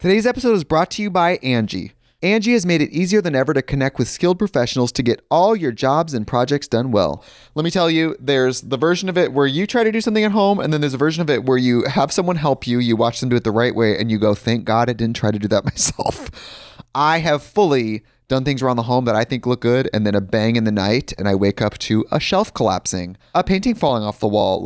Today's episode is brought to you by Angie. Angie has made it easier than ever to connect with skilled professionals to get all your jobs and projects done well. Let me tell you, there's the version of it where you try to do something at home, and then there's a version of it where you have someone help you, you watch them do it the right way, and you go, thank God I didn't try to do that myself. I have fully done things around the home that I think look good, and then a bang in the night, and I wake up to a shelf collapsing, a painting falling off the wall.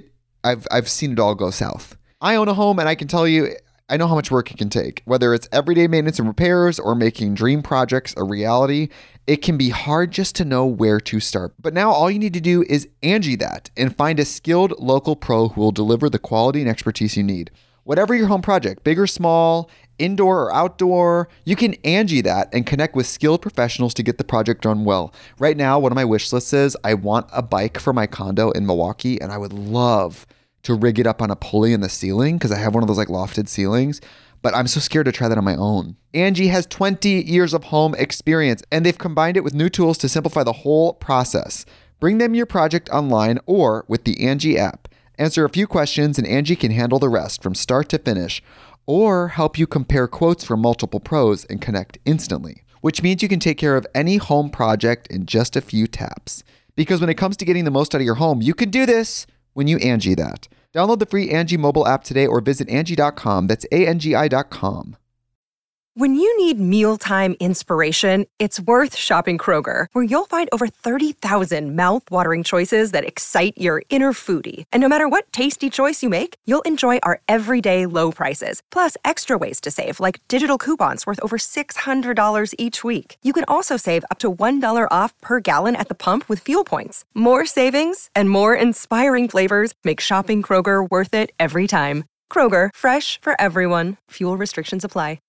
I've seen it all go south. I own a home, and I can tell you, I know how much work it can take. Whether it's everyday maintenance and repairs or making dream projects a reality, it can be hard just to know where to start. But now all you need to do is Angie that and find a skilled local pro who will deliver the quality and expertise you need. Whatever your home project, big or small, indoor or outdoor, you can Angie that and connect with skilled professionals to get the project done well. Right now, one of my wish lists is I want a bike for my condo in Milwaukee, and I would love to rig it up on a pulley in the ceiling because I have one of those like lofted ceilings, but I'm so scared to try that on my own. Angie has 20 years of home experience, and they've combined it with new tools to simplify the whole process. Bring them your project online or with the Angie app. Answer a few questions and Angie can handle the rest from start to finish, or help you compare quotes from multiple pros and connect instantly, which means you can take care of any home project in just a few taps. Because when it comes to getting the most out of your home, you can do this when you Angie that. Download the free Angie mobile app today or visit Angie.com. That's ANGI.com. When you need mealtime inspiration, it's worth shopping Kroger, where you'll find over 30,000 mouth-watering choices that excite your inner foodie. And no matter what tasty choice you make, you'll enjoy our everyday low prices, plus extra ways to save, like digital coupons worth over $600 each week. You can also save up to $1 off per gallon at the pump with fuel points. More savings and more inspiring flavors make shopping Kroger worth it every time. Kroger, fresh for everyone. Fuel restrictions apply.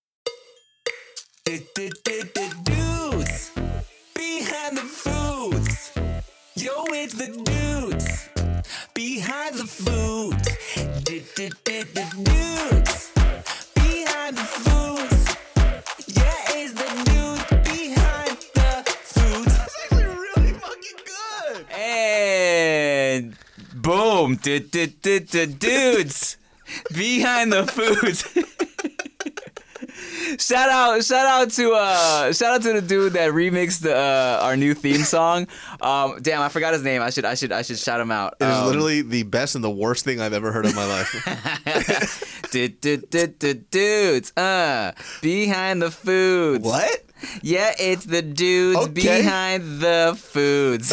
Dudes behind the foods. Yo, it's the dudes behind the foods. Dudes behind the foods. Yeah, it's the dudes behind the foods. That's actually really fucking good. And boom, dudes behind the foods. Shout out to the dude that remixed our new theme song. Damn, I forgot his name. I should shout him out. It is literally the best and the worst thing I've ever heard in my life. Dudes, behind the foods. What? Yeah, it's the dudes behind the foods.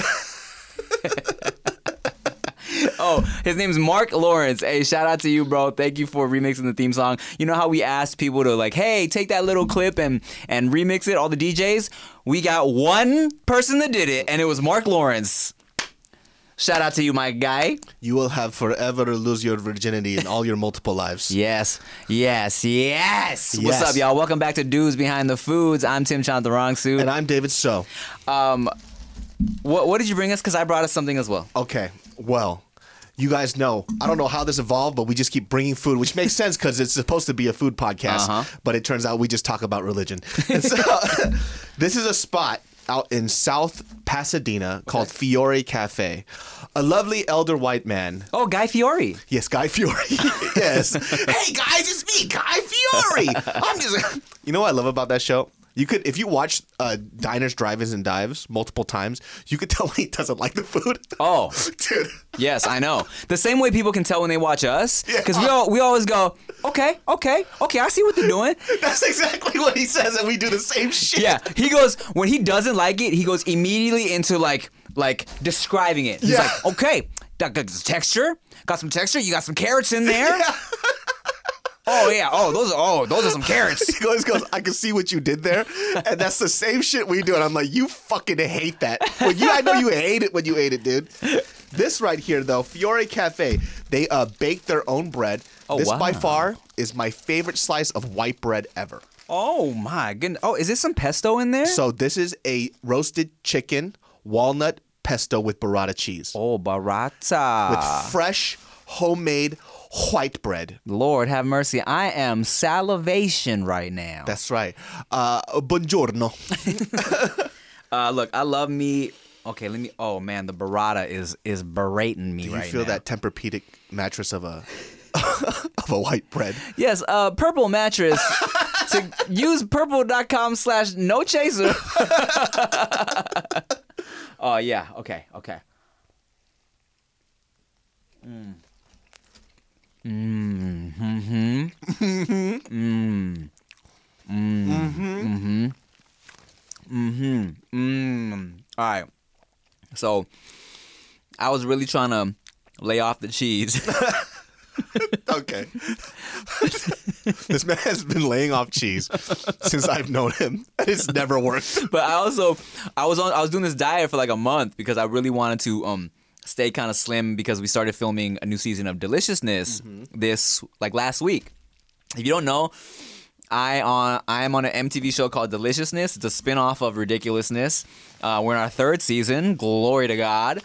Oh, his name's Mark Lawrence. Hey, shout out to you, bro. Thank you for remixing the theme song. You know how we asked people to like, hey, take that little clip and remix it, all the DJs? We got one person that did it, and it was Mark Lawrence. Shout out to you, my guy. You will have forever lose your virginity in all your multiple lives. Yes. What's up, y'all? Welcome back to Dudes Behind the Foods. I'm Tim Chantarangsu. And I'm David So. What did you bring us? Because I brought us something as well. Okay, well, you guys know, I don't know how this evolved, but we just keep bringing food, which makes sense because it's supposed to be a food podcast, but it turns out we just talk about religion. And so this is a spot out in South Pasadena called Fiore Cafe. A lovely elder white man. Oh, Guy Fiore. Yes, Guy Fiore. Yes. Hey, guys, it's me, Guy Fiore. You know what I love about that show? You could, if you watch Diners, Drive-Ins, and Dives multiple times, you could tell when he doesn't like the food. Oh, dude. Yes, I know. The same way people can tell when they watch us, because we always go, okay, I see what they're doing. That's exactly what he says, and we do the same shit. Yeah, he goes, when he doesn't like it, he goes immediately into like describing it. He's like, okay, got some texture, you got some carrots in there. Yeah. Oh yeah. Those are some carrots. He always goes, I can see what you did there, and that's the same shit we do. And I'm like, you fucking hate that. I know you hate it when you ate it, dude. This right here, though, Fiore Cafe, they bake their own bread. Oh, this wow. by far is my favorite slice of white bread ever. Oh my goodness. Oh, is this some pesto in there? So this is a roasted chicken walnut pesto with burrata cheese. Oh, burrata. With fresh homemade white bread. Lord have mercy. I am salivation right now. That's right. Buongiorno. Look, I love me. Okay, let me. Oh man, the burrata is berating me right now. Do you feel that Tempur-Pedic mattress of a white bread? Yes, purple mattress So use purple.com/nochaser. Oh, yeah. Okay. All right. So I was really trying to lay off the cheese. Okay. This man has been laying off cheese since I've known him. It's never worked. But I was doing this diet for like a month because I really wanted to stay kind of slim because we started filming a new season of Deliciousness this like last week. If you don't know, I am on an MTV show called Deliciousness. It's a spin-off of Ridiculousness. We're in our 3rd season. Glory to God.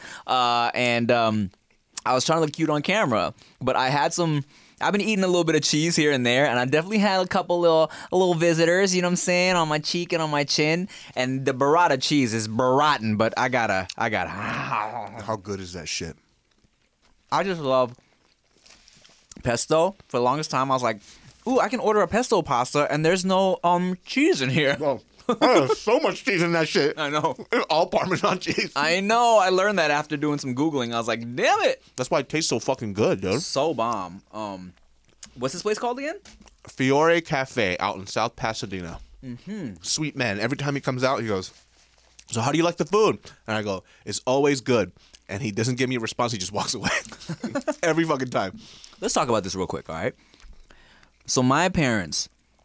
I was trying to look cute on camera, but I've been eating a little bit of cheese here and there, and I definitely had a couple little visitors, you know what I'm saying, on my cheek and on my chin. And the burrata cheese is burrotten, but I gotta. How good is that shit? I just love pesto. For the longest time, I was like, ooh, I can order a pesto pasta, and there's no cheese in here. Oh, there's so much cheese in that shit. I know. All Parmesan cheese. I know. I learned that after doing some Googling. I was like, damn it. That's why it tastes so fucking good, dude. So bomb. What's this place called again? Fiore Cafe out in South Pasadena. Mm-hmm. Sweet man. Every time he comes out, he goes, so how do you like the food? And I go, it's always good. And he doesn't give me a response. He just walks away. Every fucking time. Let's talk about this real quick, all right? So my parents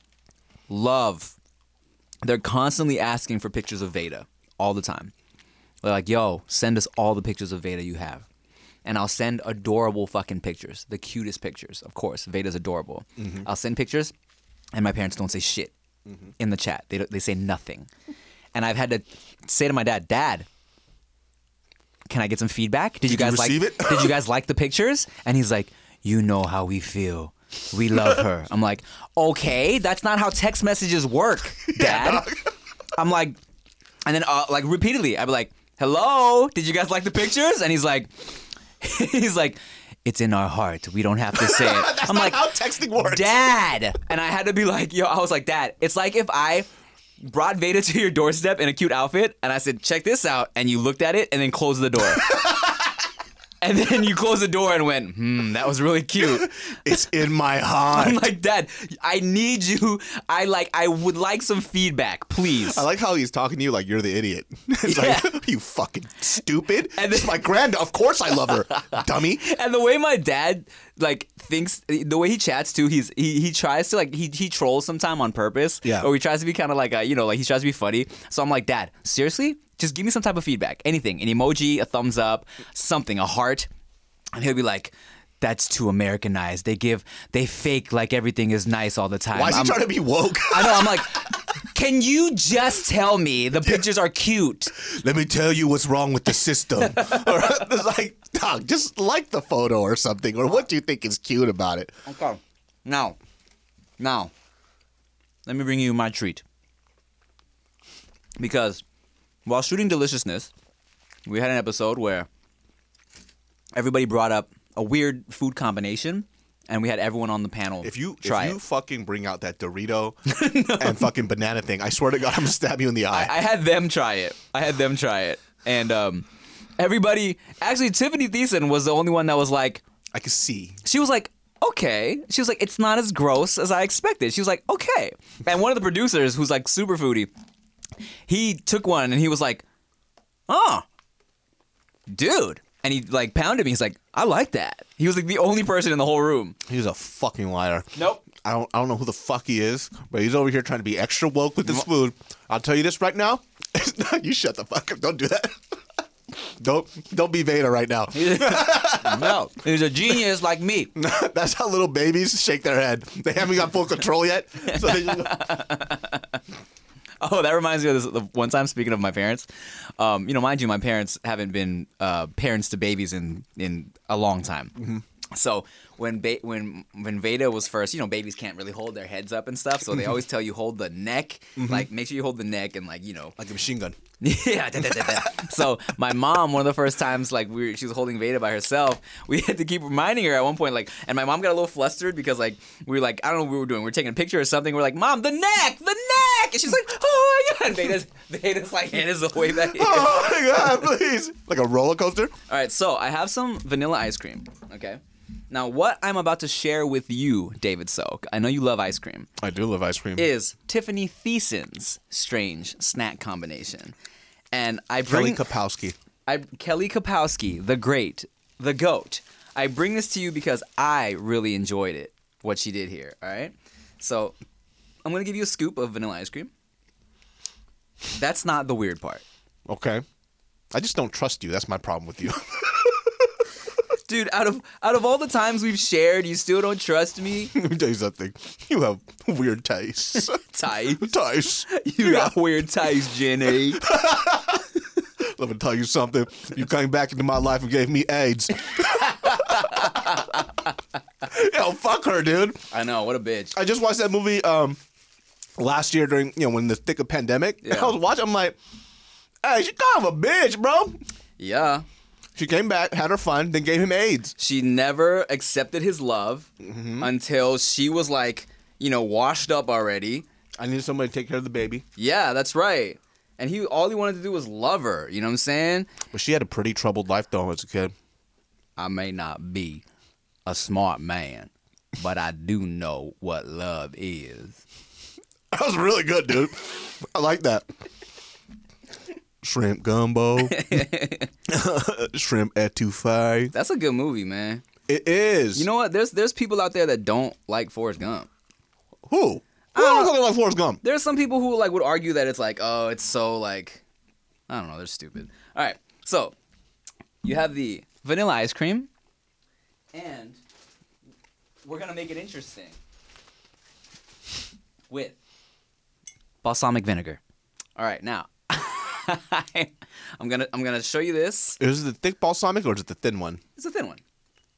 they're constantly asking for pictures of Veda all the time. They're like, yo, send us all the pictures of Veda you have. And I'll send adorable fucking pictures, the cutest pictures. Of course, Veda's adorable. Mm-hmm. I'll send pictures, and my parents don't say shit in the chat. They say nothing. And I've had to say to my dad, Dad, can I get some feedback? Did you guys receive it? Did you guys like the pictures? And he's like, you know how we feel. We love her. I'm like, okay, that's not how text messages work, Dad. I'm like, and then like repeatedly, I'd be like, hello, did you guys like the pictures? And he's like, it's in our heart. We don't have to say it. That's I'm not like, how texting works. Dad. And I had to be like, I was like, Dad, it's like if I brought Veda to your doorstep in a cute outfit and I said, check this out. And you looked at it and then closed the door. And then you closed the door and went, that was really cute. It's in my heart. I'm like, Dad, I need you. I would like some feedback, please. I like how he's talking to you like you're the idiot. It's like, you fucking stupid. And this is my granddaughter. Of course I love her, dummy. And the way my dad thinks, the way he chats too, he tries to he trolls sometime on purpose. Yeah. Or he tries to be kind of like he tries to be funny. So I'm like, Dad, seriously? Just give me some type of feedback. Anything. An emoji, a thumbs up, something, a heart. And he'll be like, that's too Americanized. They fake like everything is nice all the time. Why is he trying to be woke? I know. I'm like, can you just tell me the pictures are cute? Let me tell you what's wrong with the system. Or it's like, dog, just like the photo or something. Or what do you think is cute about it? Okay. Now, let me bring you my treat. Because while shooting Deliciousness, we had an episode where everybody brought up a weird food combination, and we had everyone on the panel If you try it. fucking bring out that Dorito and fucking banana thing, I swear to God, I'm gonna stab you in the eye. I had them try it. And everybody, actually, Tiffany Thiessen was the only one that was like, I can see. she was like, okay. She was like, it's not as gross as I expected. She was like, okay. And one of the producers, who's like super foodie, he took one and he was like, oh, dude. And he like pounded me. He's like, I like that. He was like the only person in the whole room. He's a fucking liar. Nope. I don't know who the fuck he is, but he's over here trying to be extra woke with this food. I'll tell you this right now. You shut the fuck up. Don't do that. Don't be Veda right now. No. He's a genius like me. That's how little babies shake their head. They haven't got full control yet. So they just... Oh, that reminds me of this. The one time, speaking of my parents, mind you, my parents haven't been parents to babies in a long time. Mm-hmm. So when Veda was first, you know, babies can't really hold their heads up and stuff. So they always tell you hold the neck, like make sure you hold the neck and like, you know, Like a machine gun. yeah. So my mom, one of the first times, like she was holding Veda by herself, we had to keep reminding her at one point, like, and my mom got a little flustered because like we were like, I don't know what we were doing. We were taking a picture or something. We're like, Mom, the neck, and she's like, oh my god. And Veda's like hand is way back here. Oh my god, please! Like a roller coaster. All right, so I have some vanilla ice cream. Okay. Now, what I'm about to share with you, David Soak, I know you love ice cream, I do love ice cream. is Tiffany Thiessen's strange snack combination. And I Kelly bring Kapowski. Kelly Kapowski, the great, the GOAT. I bring this to you because I really enjoyed it, what she did here, all right? So I'm going to give you a scoop of vanilla ice cream. That's not the weird part. Okay. I just don't trust you. That's my problem with you. Dude, out of all the times we've shared, you still don't trust me? Let me tell you something. You have weird tastes. Tice. Tastes. You got weird taste, Jenny. Let me tell you something. You came back into my life and gave me AIDS. Yo, fuck her, dude. I know, what a bitch. I just watched that movie last year during, you know, when the thick of pandemic. Yeah. I was watching, I'm like, hey, she kind of a bitch, bro. Yeah. She came back, had her fun, then gave him AIDS. She never accepted his love until she was like, you know, washed up already. I needed somebody to take care of the baby. Yeah, that's right. And all he wanted to do was love her. You know what I'm saying? But she had a pretty troubled life, though, as a kid. I may not be a smart man, but I do know what love is. That was really good, dude. I like that. Shrimp gumbo. Shrimp etouffee. That's a good movie, man. It is. You know what? There's people out there that don't like Forrest Gump. Who? I don't know like Forrest Gump. There's some people who like would argue that it's like, oh, it's so like, I don't know, they're stupid. All right, so you have the vanilla ice cream, and we're gonna make it interesting with balsamic vinegar. All right, now I'm gonna show you this. Is it the thick balsamic or is it the thin one? It's a thin one.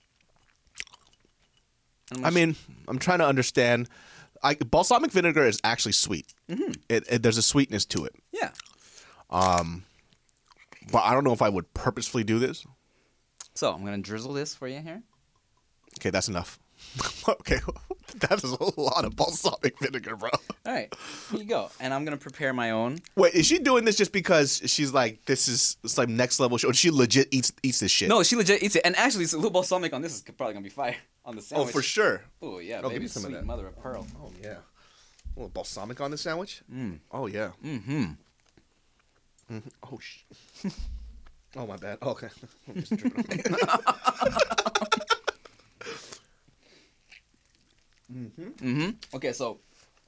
I mean, I'm trying to understand. Balsamic vinegar is actually sweet. Mm-hmm. There's a sweetness to it. Yeah. But I don't know if I would purposefully do this. So I'm gonna drizzle this for you here. Okay, that's enough. Okay, that is a lot of balsamic vinegar, bro. All right, here you go. And I'm gonna prepare my own. Wait, is she doing this just because she's like, it's like next level? Or she legit eats this shit? No, she legit eats it. And actually, it's a little balsamic on this is probably gonna be fire on the Oh, sandwich. for sure. Oh yeah, give baby, me some of sweet that. mother of pearl. Oh, yeah. A little balsamic on the sandwich? Oh, yeah. Oh, oh, my bad. Oh, okay. I'm just dripping on me. Okay, so,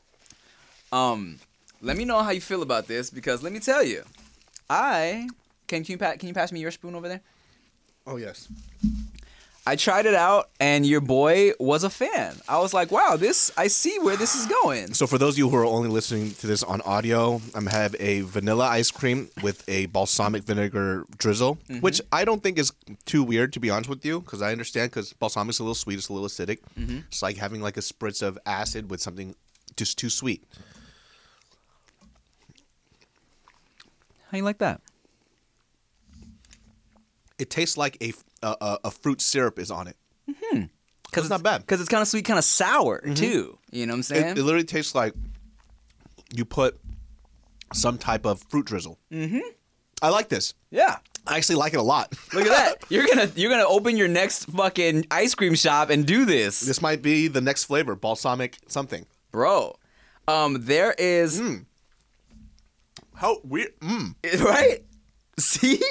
let me know how you feel about this because let me tell you, can you pass me your spoon over there? Oh, yes. I tried it out and your boy was a fan. I was like, wow, I see where this is going. So for those of you who are only listening to this on audio, I'm have a vanilla ice cream with a balsamic vinegar drizzle, which I don't think is too weird, to be honest with you, because I understand because balsamic's a little sweet, it's a little acidic. It's like having like a spritz of acid with something just too sweet. How you like that? It tastes like a fruit syrup is on it. Because it's not bad. Because it's kind of sweet, kind of sour too. You know what I'm saying? It literally tastes like you put some type of fruit drizzle. I like this. Yeah. I actually like it a lot. Look at that. You're gonna open your next fucking ice cream shop and do this. This might be the next flavor, balsamic something. Bro. There is How weird. right? See?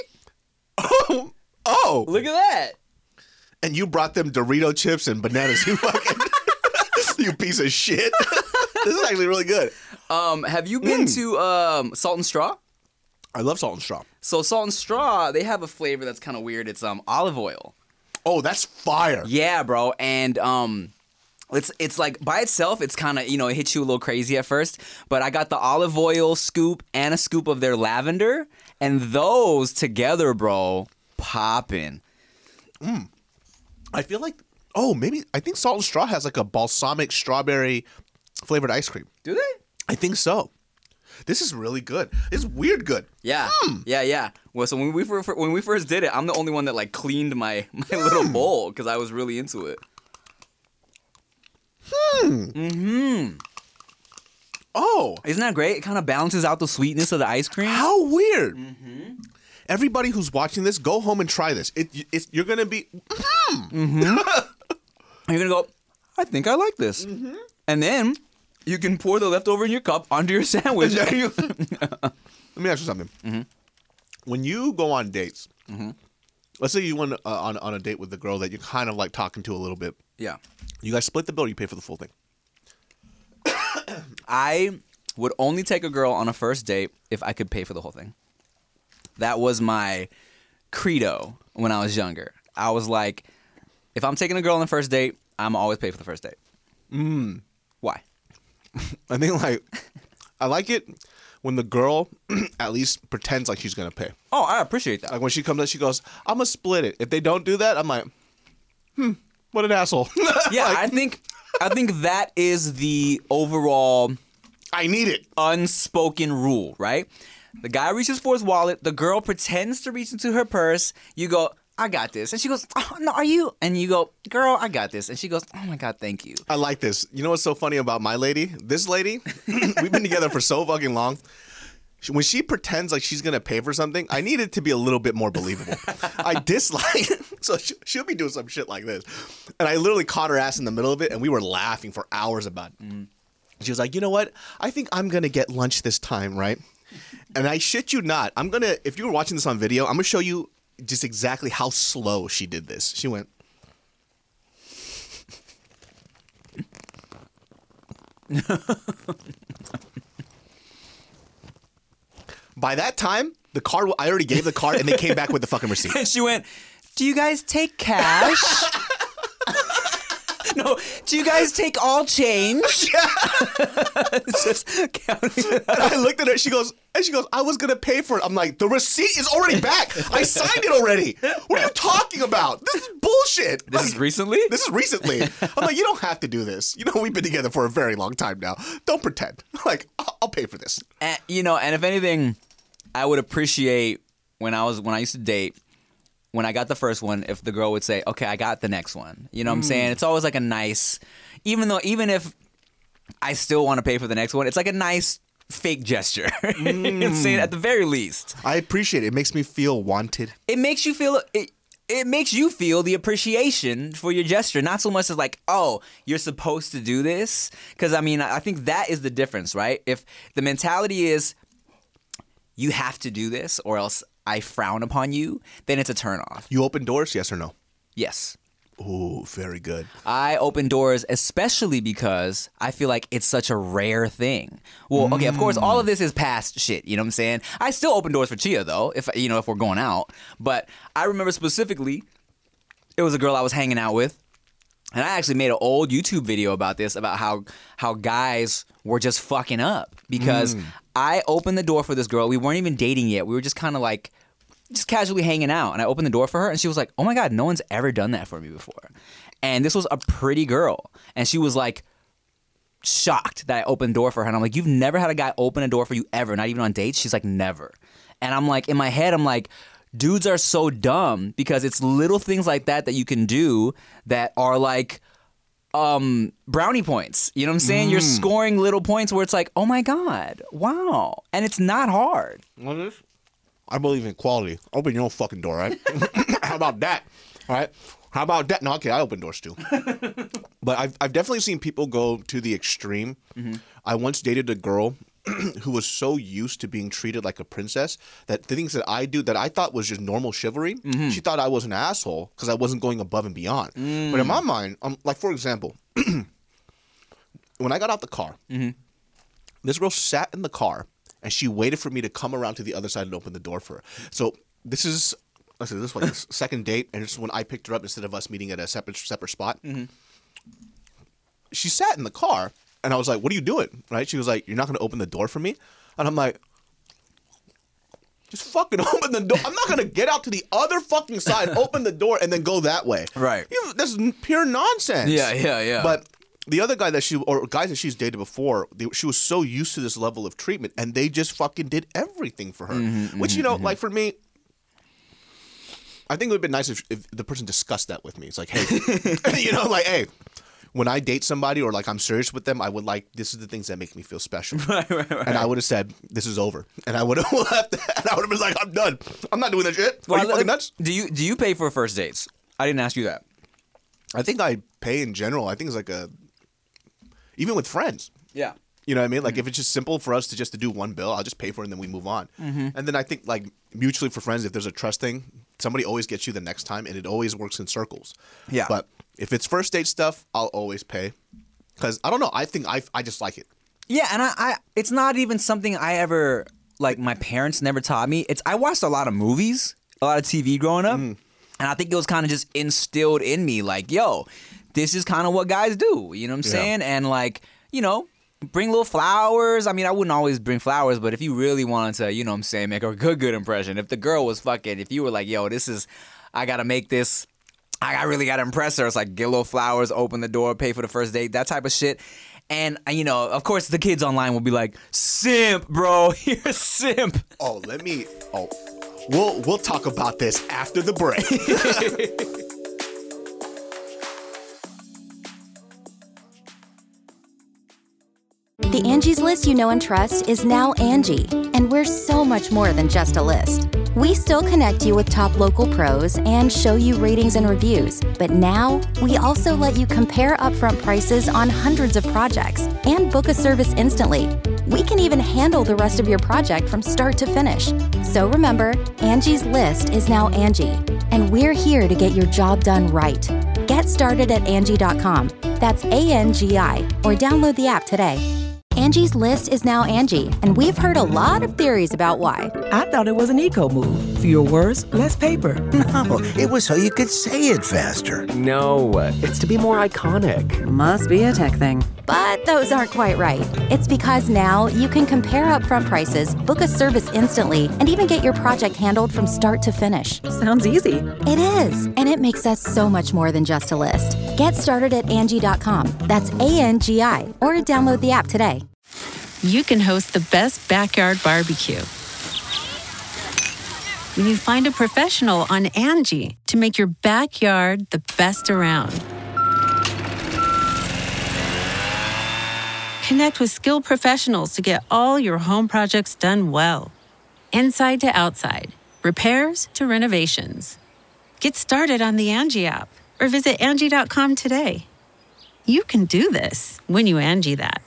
Oh. Look at that. And you brought them Dorito chips and bananas. You fucking you piece of shit. This is actually really good. Have you been to Salt and Straw? I love Salt and Straw. So Salt and Straw, they have a flavor that's kind of weird. It's olive oil. Oh, that's fire. Yeah, bro. And it's like by itself, it's kind of, it hits you a little crazy at first. But I got the olive oil scoop and a scoop of their lavender, and those together, bro, popping. I feel like Oh, maybe I think Salt and Straw has like a balsamic strawberry flavored ice cream. Do they? I think so. This is really good. It's weird good. Yeah, yeah. Well, so when we first did it, I'm the only one that like cleaned my little bowl because I was really into it. Oh, Isn't that great? It kind of balances out the sweetness of the ice cream. how weird. Everybody who's watching this, go home and try this. You're going to be... You're gonna go, I think I like this, and then you can pour the leftover in your cup onto your sandwich. Let me ask you something. When you go on dates, let's say you went on a date with the girl that you're kind of like talking to a little bit. Yeah. You guys split the bill or you pay for the full thing? I would only take a girl on a first date if I could pay for the whole thing. That was my credo when I was younger. I was like, if I'm taking a girl on the first date, I'm always pay for the first date. Why? I think I like it when the girl at least pretends like she's going to pay. Oh, I appreciate that. Like when she comes up, she goes, I'm going to split it. If they don't do that, I'm like, what an asshole. Yeah, Like, I think that is the overall I need it. unspoken rule, right? The guy reaches for his wallet, the girl pretends to reach into her purse, you go, I got this. And she goes, oh, no, are you? And you go, girl, I got this. And she goes, oh my God, thank you. I like this. You know what's so funny about my lady? This lady, we've been together for so fucking long. When she pretends like she's going to pay for something, I need it to be a little bit more believable. I dislike it. So she'll be doing some shit like this. And I literally caught her ass in the middle of it, and we were laughing for hours about it. She was like, you know what? I think I'm going to get lunch this time, right? And I shit you not. If you were watching this on video, I'm going to show you just exactly how slow she did this. She went... By that time, the card, I already gave the card, and they came back with the fucking receipt. And she went, do you guys take cash? No, do you guys take all change? Just counting. And I looked at her, she goes, I was going to pay for it. I'm like, the receipt is already back. I signed it already. What are you talking about? This is bullshit. This is recently? This is recently. I'm like, you don't have to do this. You know, we've been together for a very long time now. Don't pretend. Like, I'll pay for this. And, and if anything, I would appreciate when I used to date, when I got the first one, if the girl would say, okay, I got the next one. You know what I'm saying? It's always like a nice, even if I still want to pay for the next one, it's like a nice fake gesture. You know what I'm saying? At the very least. I appreciate it. It makes me feel wanted. It makes you feel it makes you feel the appreciation for your gesture, not so much as like, oh, you're supposed to do this. Because I think that is the difference, right? If the mentality is you have to do this or else I frown upon you, then it's a turnoff. You open doors, yes or no? Yes. Ooh, very good. I open doors especially because I feel like it's such a rare thing. Well, okay, of course, all of this is past shit, you know what I'm saying? I still open doors for Chia, though, if we're going out. But I remember specifically, it was a girl I was hanging out with, and I actually made an old YouTube video about this, about how guys were just fucking up. Because I opened the door for this girl. We weren't even dating yet. We were just kind of like, just casually hanging out. And I opened the door for her, and she was like, oh my God, no one's ever done that for me before. And this was a pretty girl. And she was like shocked that I opened the door for her. And I'm like, you've never had a guy open a door for you ever, not even on dates? She's like, never. And I'm like, in my head, I'm like, dudes are so dumb because it's little things like that you can do that are like brownie points. You know what I'm saying? You're scoring little points where it's like, oh my God, wow. And it's not hard. What is? I believe in quality. Open your own fucking door, right? How about that? All right. How about that? No, okay, I open doors too. But I've definitely seen people go to the extreme. I once dated a girl who was so used to being treated like a princess that the things that I do that I thought was just normal chivalry, she thought I was an asshole because I wasn't going above and beyond. But in my mind, like for example, when I got out the car, this girl sat in the car and she waited for me to come around to the other side and open the door for her. So this is like the second date, and this is when I picked her up instead of us meeting at a separate spot. She sat in the car, and I was like, what are you doing? Right? She was like, you're not going to open the door for me? And I'm like, just fucking open the door. I'm not gonna get out to the other fucking side, open the door, and then go that way. Right. That's pure nonsense. Yeah. But the other guy guys that she's dated before, she was so used to this level of treatment, and they just fucking did everything for her. Which, like for me, I think it would have been nice if the person discussed that with me. It's like, hey, like, hey, when I date somebody or like I'm serious with them, I would like, this is the things that make me feel special. Right. And I would have said, this is over. And I would have left, and I would have been like, I'm done. I'm not doing that shit. Are you fucking nuts? Do you pay for first dates? I didn't ask you that. I think I pay in general. I think it's like even with friends. Yeah. You know what I mean? Like if it's just simple for us to do one bill, I'll just pay for it and then we move on. And then I think like mutually for friends, if there's a trust thing, somebody always gets you the next time, and it always works in circles. Yeah. But if it's first date stuff, I'll always pay because I don't know. I think I just like it. Yeah, and I it's not even something I ever like. My parents never taught me. I watched a lot of movies, a lot of TV growing up, and I think it was kind of just instilled in me. Like, yo, this is kind of what guys do. You know what I'm saying? And like, bring little flowers. I mean, I wouldn't always bring flowers, but if you really wanted to, make a good impression. If the girl was if you were like, yo, I gotta make this. I really gotta impress her. It's like get little flowers, open the door, pay for the first date, that type of shit. And of course, the kids online will be like, "Simp, bro, you're a simp." We'll talk about this after the break. The Angie's List you know and trust is now Angie, and we're so much more than just a list. We still connect you with top local pros and show you ratings and reviews, but now we also let you compare upfront prices on hundreds of projects and book a service instantly. We can even handle the rest of your project from start to finish. So remember, Angie's List is now Angie, and we're here to get your job done right. Get started at Angie.com. That's ANGI, or download the app today. Angie's List is now Angie, and we've heard a lot of theories about why. I thought it was an eco move. Fewer words, less paper. No, it was so you could say it faster. No, it's to be more iconic. Must be a tech thing. But those aren't quite right. It's because now you can compare upfront prices, book a service instantly, and even get your project handled from start to finish. Sounds easy. It is, and it makes us so much more than just a list. Get started at Angie.com. That's ANGI, or download the app today. You can host the best backyard barbecue when you find a professional on Angie to make your backyard the best around. Connect with skilled professionals to get all your home projects done well. Inside to outside, repairs to renovations. Get started on the Angie app or visit Angie.com today. You can do this when you Angie that.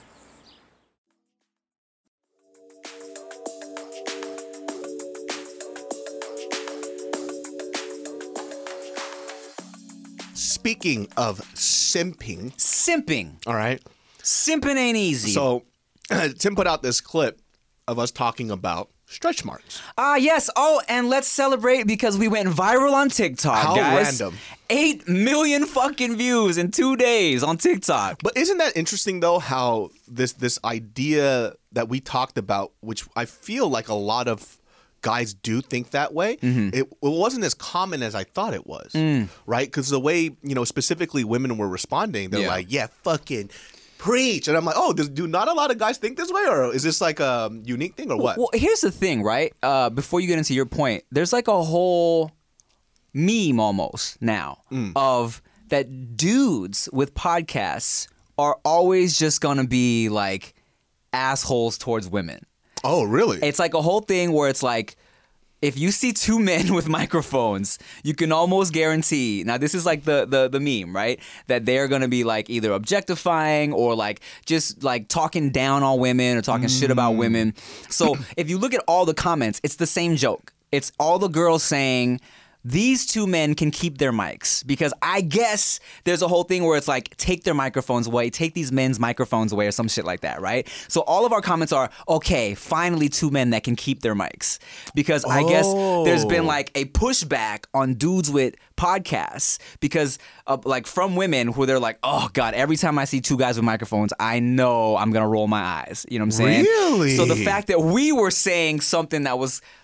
Speaking of simping. All right. Simping ain't easy. So Tim put out this clip of us talking about stretch marks. Yes. Oh, and let's celebrate because we went viral on TikTok, How guys. random. 8 million fucking views in 2 days on TikTok. But isn't that interesting, though, how this idea that we talked about, which I feel like a lot of guys do think that way, it wasn't as common as I thought it was, right? Because the way, specifically women were responding, they're like, yeah, fucking preach. And I'm like, oh, do not a lot of guys think this way? Or is this like a unique thing or what? Well, here's the thing, right? Before you get into your point, there's like a whole meme almost now of that dudes with podcasts are always just going to be like assholes towards women. Oh, really? It's like a whole thing where it's like, if you see 2 men with microphones, you can almost guarantee, now this is like the meme, right? That they're going to be like either objectifying or like just like talking down on women or talking shit about women. So if you look at all the comments, it's the same joke. It's all the girls saying, these 2 men can keep their mics, because I guess there's a whole thing where it's like, take their microphones away, take these men's microphones away or some shit like that, right? So all of our comments are, okay, finally 2 men that can keep their mics. Because I guess there's been like a pushback on dudes with podcasts because like from women who they're like, oh God, every time I see 2 guys with microphones, I know I'm going to roll my eyes. You know what I'm saying? Really? So the fact that we were saying something that was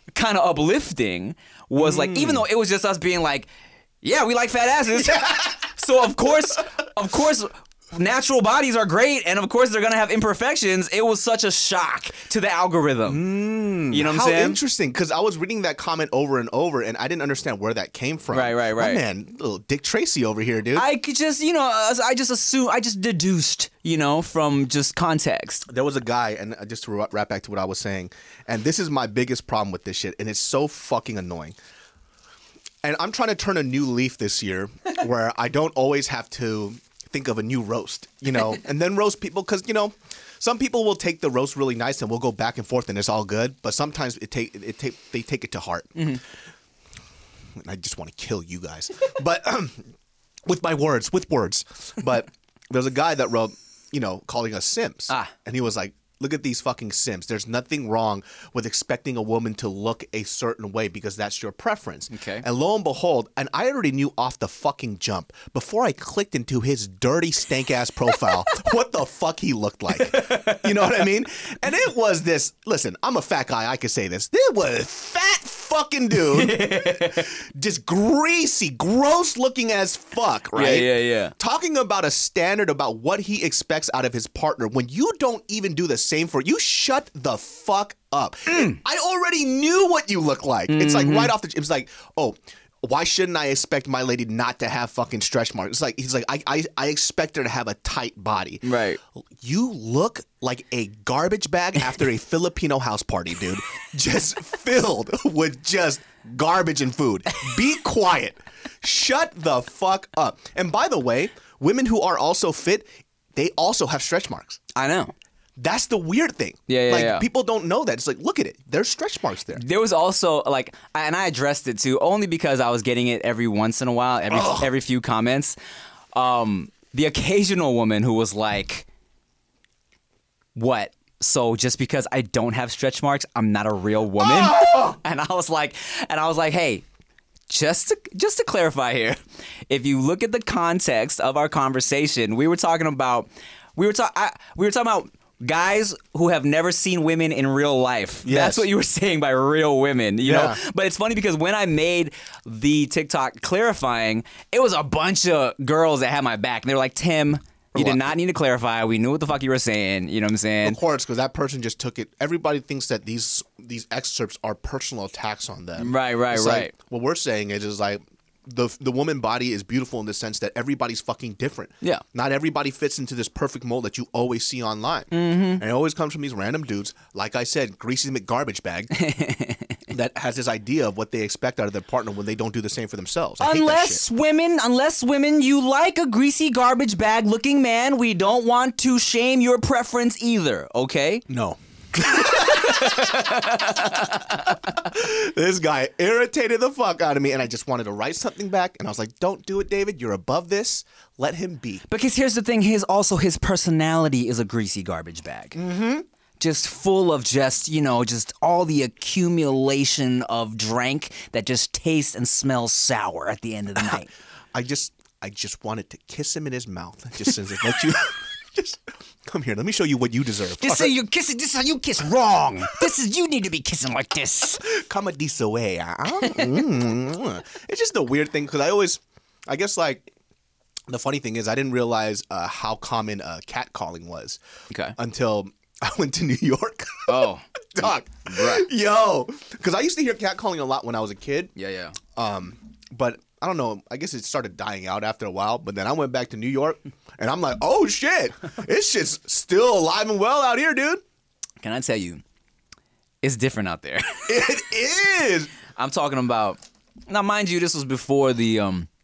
kind of uplifting was like, even though it was just us being like, yeah, we like fat asses. So of course, natural bodies are great, and of course they're gonna have imperfections. It was such a shock to the algorithm. You know what I'm saying? How interesting, because I was reading that comment over and over, and I didn't understand where that came from. Right. My man, little Dick Tracy over here, dude. I could just, I just deduced, from just context. There was a guy, and just to wrap back to what I was saying, and this is my biggest problem with this shit, and it's so fucking annoying. And I'm trying to turn a new leaf this year where I don't always have to think of a new roast, and then roast people, because, some people will take the roast really nice and we'll go back and forth and it's all good, but sometimes they take it to heart. And I just want to kill you guys. But with words. But there's a guy that wrote, calling us simps. And he was like, look at these fucking simps. There's nothing wrong with expecting a woman to look a certain way because that's your preference. Okay. And lo and behold, and I already knew off the fucking jump, before I clicked into his dirty, stank-ass profile, what the fuck he looked like. You know what I mean? And it was this, listen, I'm a fat guy, I could say this. It was a fat fucking dude, just greasy, gross looking as fuck, right? Yeah. Talking about a standard about what he expects out of his partner when you don't even do the same for you. Shut the fuck up. I already knew what you look like. It's like right off it was like, oh, why shouldn't I expect my lady not to have fucking stretch marks? It's like, he's like, I expect her to have a tight body. Right. You look like a garbage bag after a Filipino house party, dude. Just filled with just garbage and food. Be quiet. Shut the fuck up. And by the way, women who are also fit, they also have stretch marks. I know. That's the weird thing. Yeah. People don't know that. It's like, look at it. There's stretch marks there. There was also and I addressed it too, only because I was getting it every once in a while, every few comments. The occasional woman who was like, what? So just because I don't have stretch marks, I'm not a real woman? And I was like, hey, just to clarify here, if you look at the context of our conversation, we were talking about guys who have never seen women in real life. Yes. That's what you were saying by real women, you know? But it's funny because when I made the TikTok clarifying, it was a bunch of girls that had my back. And they were like, Tim, you did not need to clarify. We knew what the fuck you were saying. You know what I'm saying? Of course, because that person just took it. Everybody thinks that these excerpts are personal attacks on them. Right. Like, what we're saying is like, the woman body is beautiful in the sense that everybody's fucking different. Yeah. Not everybody fits into this perfect mold that you always see online. And it always comes from these random dudes, like I said, greasy McGarbage bag, that has this idea of what they expect out of their partner when they don't do the same for themselves. Unless women, you like a greasy garbage bag looking man, we don't want to shame your preference either, okay? No. This guy irritated the fuck out of me, and I just wanted to write something back, and I was like, don't do it, David. You're above this. Let him be. Because here's the thing, his personality is a greasy garbage bag. Just full of just all the accumulation of drink that just tastes and smells sour at the end of the night. I just wanted to kiss him in his mouth. Just let you just come here. Let me show you what you deserve. Just say you're kissing. This is how you kiss wrong. You need to be kissing like this. Come a this way. It's just a weird thing because I guess like the funny thing is I didn't realize how common catcalling was. Okay. Until I went to New York. Oh. Dog. Right. Yo. Because I used to hear catcalling a lot when I was a kid. Yeah. But I don't know. I guess it started dying out after a while. But then I went back to New York, and I'm like, oh, shit. This shit's still alive and well out here, dude. Can I tell you, it's different out there. It is. I'm talking about, now mind you, this was before the,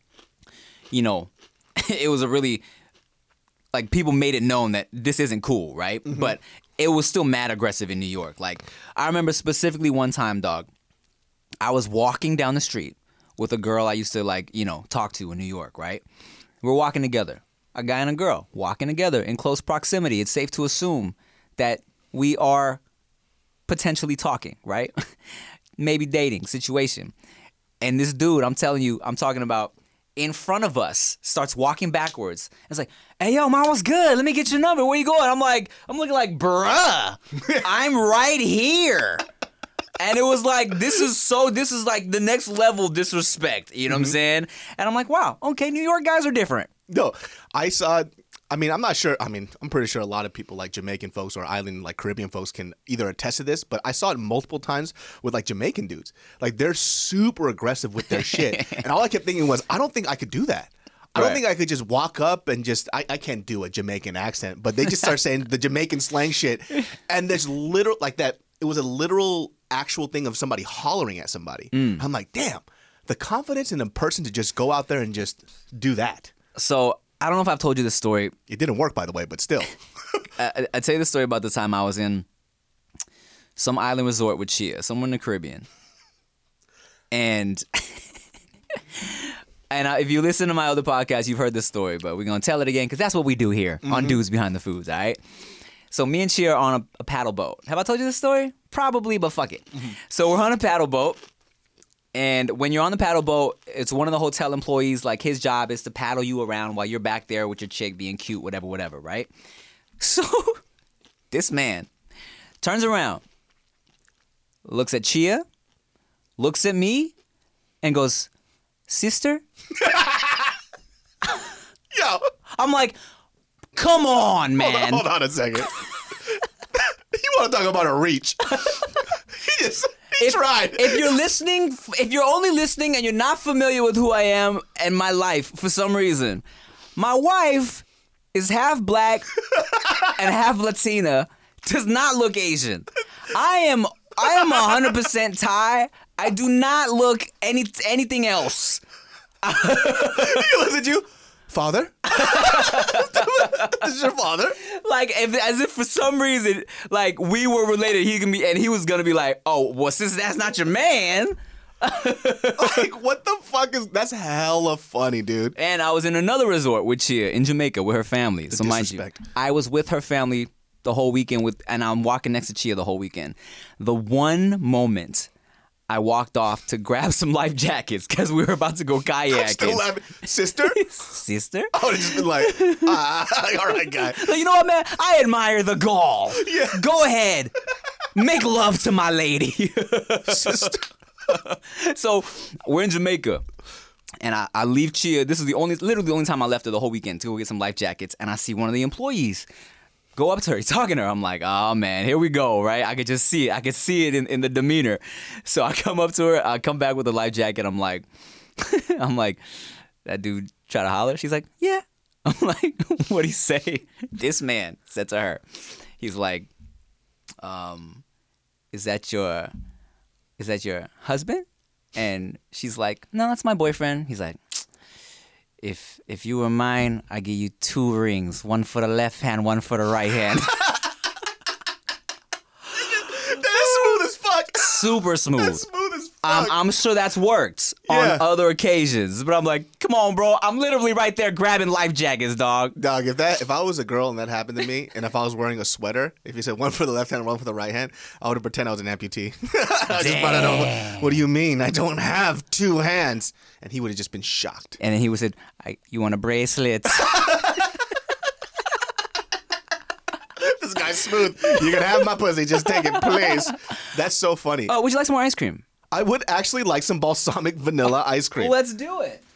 it was a really, like, people made it known that this isn't cool, right? But it was still mad aggressive in New York. Like, I remember specifically one time, dog, I was walking down the street with a girl I used to talk to in New York, right? We're walking together. A guy and a girl walking together in close proximity. It's safe to assume that we are potentially talking, right? Maybe dating situation. And this dude, I'm telling you, I'm talking about in front of us, starts walking backwards. It's like, hey, yo, man, what's good? Let me get your number. Where you going? I'm looking like, bruh, I'm right here. And it was like, this is like the next level disrespect. You know what I'm saying? And I'm like, wow, okay, New York guys are different. No, I'm not sure. I'm pretty sure a lot of people like Jamaican folks or island, like Caribbean folks can either attest to this, but I saw it multiple times with like Jamaican dudes. Like they're super aggressive with their shit. And all I kept thinking was, I don't think I could do that. I don't think I could just walk up and just, I can't do a Jamaican accent, but they just start saying the Jamaican slang shit. And there's literal, like that, it was a literal actual thing of somebody hollering at somebody. I'm like, damn, the confidence in a person to just go out there and just do that. So I don't know if I've told you this story. It didn't work, by the way, but still. I tell you the story about the time I was in some island resort with Chia, somewhere in the Caribbean. And if you listen to my other podcast, you've heard this story, but we're going to tell it again because that's what we do here on Dudes Behind the Foods, all right? So me and Chia are on a paddle boat. Have I told you this story? Probably, but fuck it. So we're on a paddle boat. And when you're on the paddle boat, it's one of the hotel employees, like his job is to paddle you around while you're back there with your chick being cute, whatever, right? So this man turns around, looks at Chia, looks at me, and goes, sister? Yo. I'm like, come on, man. Hold on a second. You want to talk about a reach. He tried. If you're listening, if you're only listening and you're not familiar with who I am and my life for some reason, my wife is half black and half Latina, does not look Asian. I am 100% Thai. I do not look anything else. He looks at you. Father? This is your father? Like, as if for some reason, like, we were related, he was gonna be like, oh, well, since that's not your man. Like, what the fuck is, that's hella funny, dude. And I was in another resort with Chia in Jamaica with her family. So mind you, I was with her family the whole weekend and I'm walking next to Chia the whole weekend. The one moment I walked off to grab some life jackets because we were about to go kayaking. I'm still laughing. Sister? Sister? I would have just been like, all right, guy. Like, you know what, man? I admire the gall. Yeah. Go ahead. Make love to my lady. Sister. So we're in Jamaica. And I leave Chia. This is literally the only time I left her the whole weekend to go get some life jackets. And I see one of the employees go up to her, he's talking to her. I'm like, oh man, here we go, right? I could just see it. I could see it in the demeanor. So I come up to her, I come back with a life jacket. I'm like, that dude try to holler? She's like, yeah. I'm like, what'd he say? This man said to her, he's like, is that your husband? And she's like, no, that's my boyfriend. He's like, If you were mine, I give you 2 rings, one for the left hand, one for the right hand. That is smooth as fuck. Super smooth. That's smooth as fuck. I'm sure that's worked on other occasions, but I'm like, come on, bro. I'm literally right there grabbing life jackets, dog. Dog, if I was a girl and that happened to me, and if I was wearing a sweater, if you said one for the left hand and one for the right hand, I would have pretend I was an amputee. I just wanted to know, what do you mean? I don't have 2 hands. And he would have just been shocked. And then he would have said, you want a bracelet? This guy's smooth. You can have my pussy. Just take it, please. That's so funny. Oh, would you like some more ice cream? I would actually like some balsamic vanilla ice cream. Let's do it.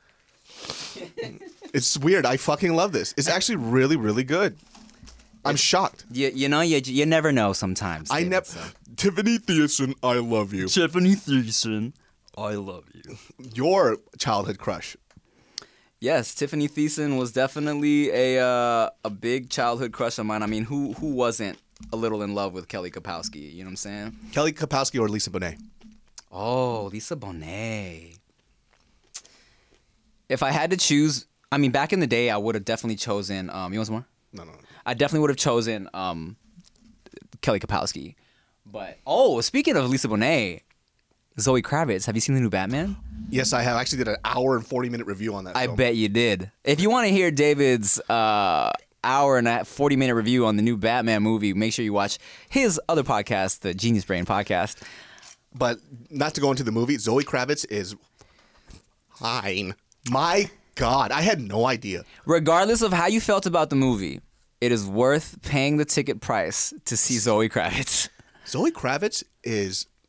It's weird. I fucking love this. It's actually really, really good. I'm shocked. You know, you never know sometimes. I never. Tiffany Thiessen, I love you. Tiffany Thiessen, I love you. Your childhood crush. Yes, Tiffany Thiessen was definitely a big childhood crush of mine. I mean, who wasn't a little in love with Kelly Kapowski? You know what I'm saying? Kelly Kapowski or Lisa Bonet? Oh, Lisa Bonet. If I had to choose, I mean, back in the day, I would have definitely chosen. You want some more? No. I definitely would have chosen Kelly Kapowski. But speaking of Lisa Bonet, Zoe Kravitz. Have you seen the new Batman? Yes, I have. I actually did an hour and 40-minute review on that film. I bet you did. If you want to hear David's hour and 40-minute review on the new Batman movie, make sure you watch his other podcast, the Genius Brain podcast. But not to go into the movie, Zoe Kravitz is fine. My God, I had no idea. Regardless of how you felt about the movie, it is worth paying the ticket price to see Zoe Kravitz. Zoe Kravitz is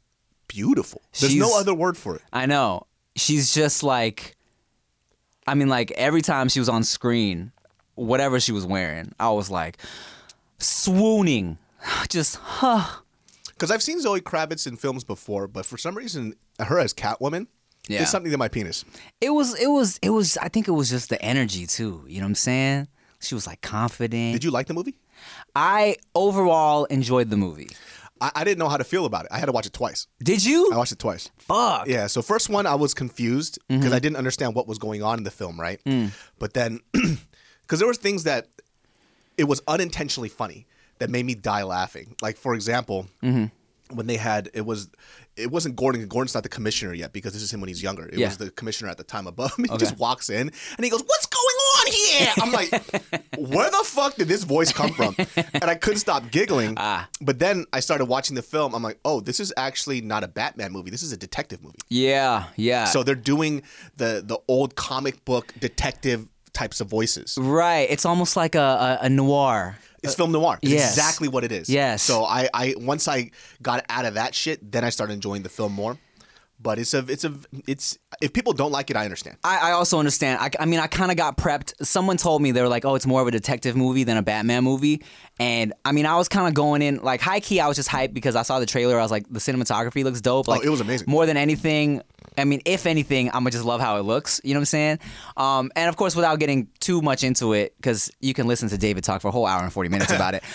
beautiful. There's no other word for it. I know. She's just like, I mean, like every time she was on screen, whatever she was wearing, I was like swooning. Just, Because I've seen Zoe Kravitz in films before, but for some reason, her as Catwoman is something to my penis. It was, I think it was just the energy too. You know what I'm saying? She was like confident. Did you like the movie? I overall enjoyed the movie. I didn't know how to feel about it. I had to watch it twice. Did you? I watched it twice. Fuck. Yeah, so first one, I was confused because I didn't understand what was going on in the film, right? But then, because there was things that it was unintentionally funny that made me die laughing. Like, for example, when they had, it wasn't Gordon. Gordon's not the commissioner yet because this is him when he's younger. It was the commissioner at the time above him. He just walks in and he goes, "What's going on here?" I'm like, where the fuck did this voice come from? And I couldn't stop giggling. But then I started watching the film. I'm like, oh, this is actually not a Batman movie. This is a detective movie. Yeah. So they're doing the old comic book detective types of voices. Right. It's almost like a noir. It's film noir. It's yes. exactly what it is. Yes. So I once I got out of that shit, then I started enjoying the film more. But it's if people don't like it, I understand. I also understand. I mean, I kind of got prepped. Someone told me, they were like, oh, it's more of a detective movie than a Batman movie. And I mean, I was kind of going in, like, high key, I was just hyped because I saw the trailer. I was like, the cinematography looks dope. Like, it was amazing. More than anything, I mean, if anything, I'm going to just love how it looks. You know what I'm saying? And of course, without getting too much into it, because you can listen to David talk for a whole hour and 40 minutes about it.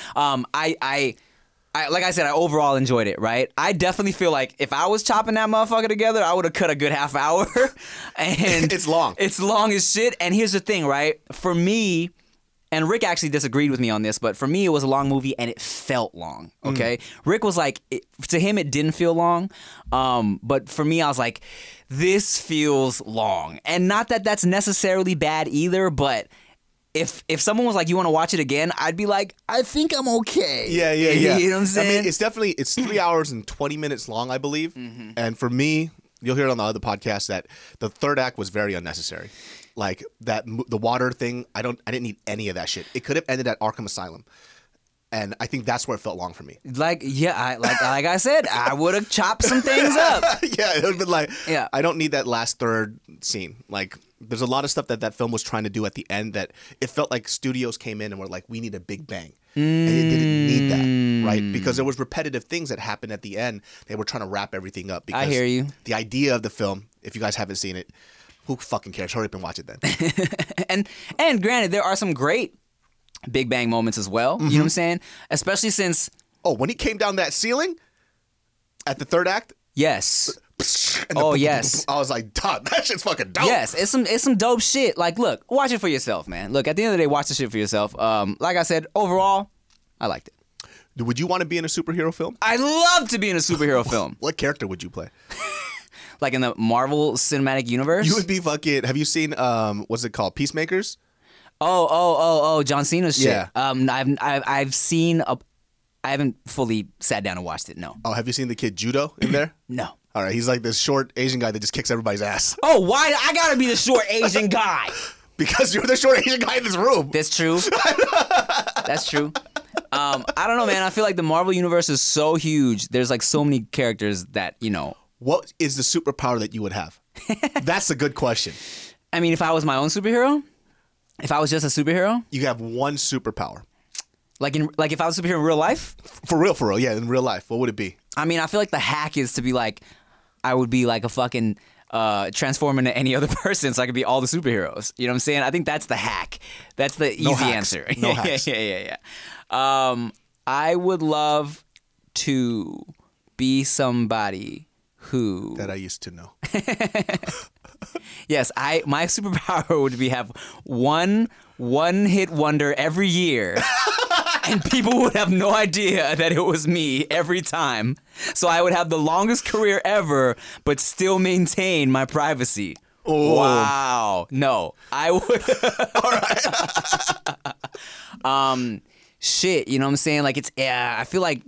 I like I said, I overall enjoyed it, right? I definitely feel like if I was chopping that motherfucker together, I would have cut a good half hour. And it's long. It's long as shit. And here's the thing, right? For me, and Rick actually disagreed with me on this, but for me, it was a long movie and it felt long, okay? Rick was like, to him, it didn't feel long. But for me, I was like, this feels long. And not that that's necessarily bad either, but if someone was like, you want to watch it again, I'd be like, I think I'm okay. Yeah. You know what I'm saying? I mean, it's 3 hours and 20 minutes long, I believe. And for me, you'll hear it on the other podcast that the third act was very unnecessary. Like the water thing, I didn't need any of that shit. It could have ended at Arkham Asylum. And I think that's where it felt long for me. Like I said, I would have chopped some things up. Yeah, it would have been like, I don't need that last third scene. Like, there's a lot of stuff that film was trying to do at the end that it felt like studios came in and were like, we need a big bang. And it didn't need that, right? Because there was repetitive things that happened at the end. They were trying to wrap everything up. Because I hear you. The idea of the film, if you guys haven't seen it, who fucking cares? Hurry up and watch it then. and granted, there are some great Big Bang moments as well. You know what I'm saying? Especially since... Oh, when he came down that ceiling at the third act? Yes. Yes. I was like, dog, that shit's fucking dope. Yes, it's some dope shit. Like, look, watch it for yourself, man. Look, at the end of the day, watch the shit for yourself. Like I said, overall, I liked it. Would you want to be in a superhero film? I'd love to be in a superhero film. What character would you play? Like in the Marvel Cinematic Universe? You would be fucking... Have you seen, what's it called? Peacemakers? Oh, John Cena's shit. Yeah. I've seen... I haven't fully sat down and watched it, no. Oh, have you seen the kid Judo in there? No. All right, he's like this short Asian guy that just kicks everybody's ass. Oh, why? I gotta be the short Asian guy. Because you're the short Asian guy in this room. That's true. That's true. I don't know, man. I feel like the Marvel Universe is so huge. There's like so many characters that, you know. What is the superpower that you would have? That's a good question. I mean, if I was my own superhero? If I was just a superhero? You have one superpower. Like if I was a superhero in real life? For real, yeah, in real life. What would it be? I mean, I feel like the hack is to be like, I would be like a fucking transform into any other person so I could be all the superheroes. You know what I'm saying? I think that's the hack. That's the easy answer. No hacks. Yeah. I would love to be somebody who... That I used to know. Yes, my superpower would be have one hit wonder every year. And people would have no idea that it was me every time. So I would have the longest career ever, but still maintain my privacy. Oh. Wow. No, I would. All right. Shit, you know what I'm saying? Like, it's, I feel like,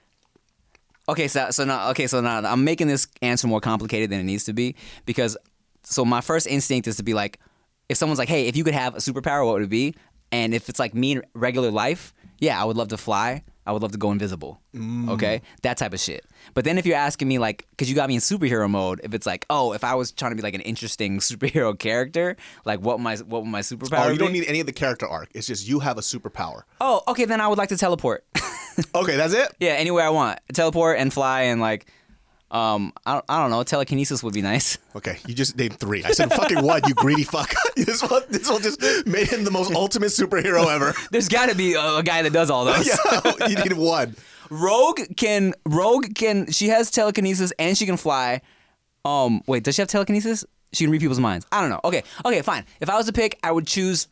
so now I'm making this answer more complicated than it needs to be, because, so my first instinct is to be like, if someone's like, hey, if you could have a superpower, what would it be? And if it's like me in regular life, yeah, I would love to fly. I would love to go invisible. Okay? That type of shit. But then if you're asking me, like, because you got me in superhero mode, if it's like, oh, if I was trying to be like an interesting superhero character, like what would my superpower you be? don't need any of the character arc. It's just you have a superpower. Oh, okay, then I would like to teleport. Okay, that's it? Yeah, anywhere I want. Teleport and fly and like, I don't know, telekinesis would be nice. Okay, you just named 3. I said fucking 1, you greedy fuck. This one just made him the most ultimate superhero ever. There's got to be a guy that does all those. Yeah, you need 1. Rogue can, she has telekinesis and she can fly. Wait, does she have telekinesis? She can read people's minds. I don't know. Okay, fine. If I was to pick, I would choose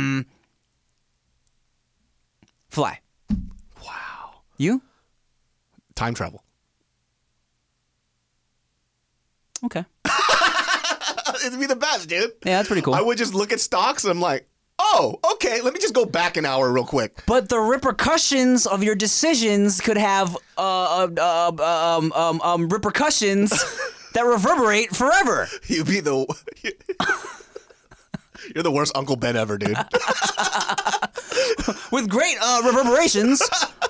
fly. Wow. You? Time travel. Okay. It'd be the best, dude. Yeah, that's pretty cool. I would just look at stocks and I'm like, oh, okay, let me just go back an hour real quick. But the repercussions of your decisions could have repercussions that reverberate forever. You'd be you're the worst Uncle Ben ever, dude. With great reverberations.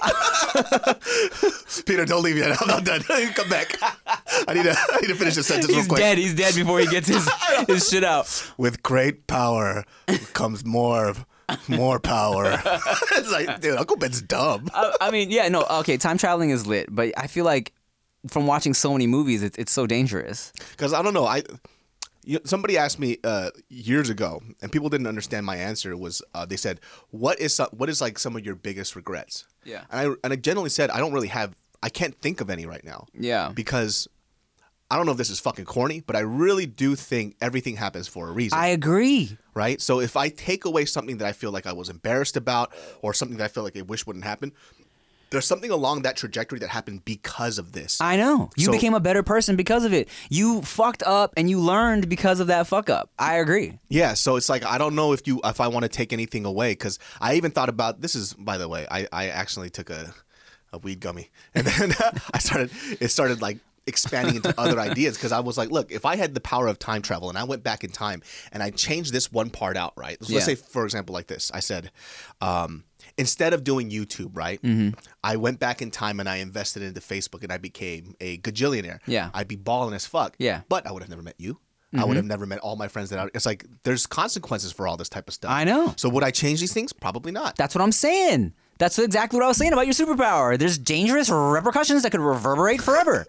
Peter, don't leave yet. I'm not done. Come back. I need to finish the sentence real quick. He's dead before he gets his shit out. With great power comes more power. It's like, dude, Uncle Ben's dumb. I mean, yeah, no, okay, time traveling is lit, but I feel like from watching so many movies, it's so dangerous. Because I don't know, somebody asked me years ago, and people didn't understand my answer. Was they said, "What is like some of your biggest regrets?" Yeah, and I generally said I can't think of any right now. Yeah, because I don't know if this is fucking corny, but I really do think everything happens for a reason. I agree. Right? So if I take away something that I feel like I was embarrassed about, or something that I feel like I wish wouldn't happen, there's something along that trajectory that happened because of this. I know. You became a better person because of it. You fucked up and you learned because of that fuck up. I agree. Yeah, so it's like, I don't know if I want to take anything away, because I even thought about, this is, by the way, I actually took a weed gummy, and then it started like expanding into other ideas, because I was like, look, if I had the power of time travel and I went back in time and I changed this one part out, right? So let's say, for example, like this. I said, instead of doing YouTube, right, I went back in time and I invested into Facebook and I became a gajillionaire. Yeah. I'd be balling as fuck. Yeah. But I would have never met you. I would have never met all my friends it's like, there's consequences for all this type of stuff. I know. So would I change these things? Probably not. That's what I'm saying. That's exactly what I was saying about your superpower. There's dangerous repercussions that could reverberate forever.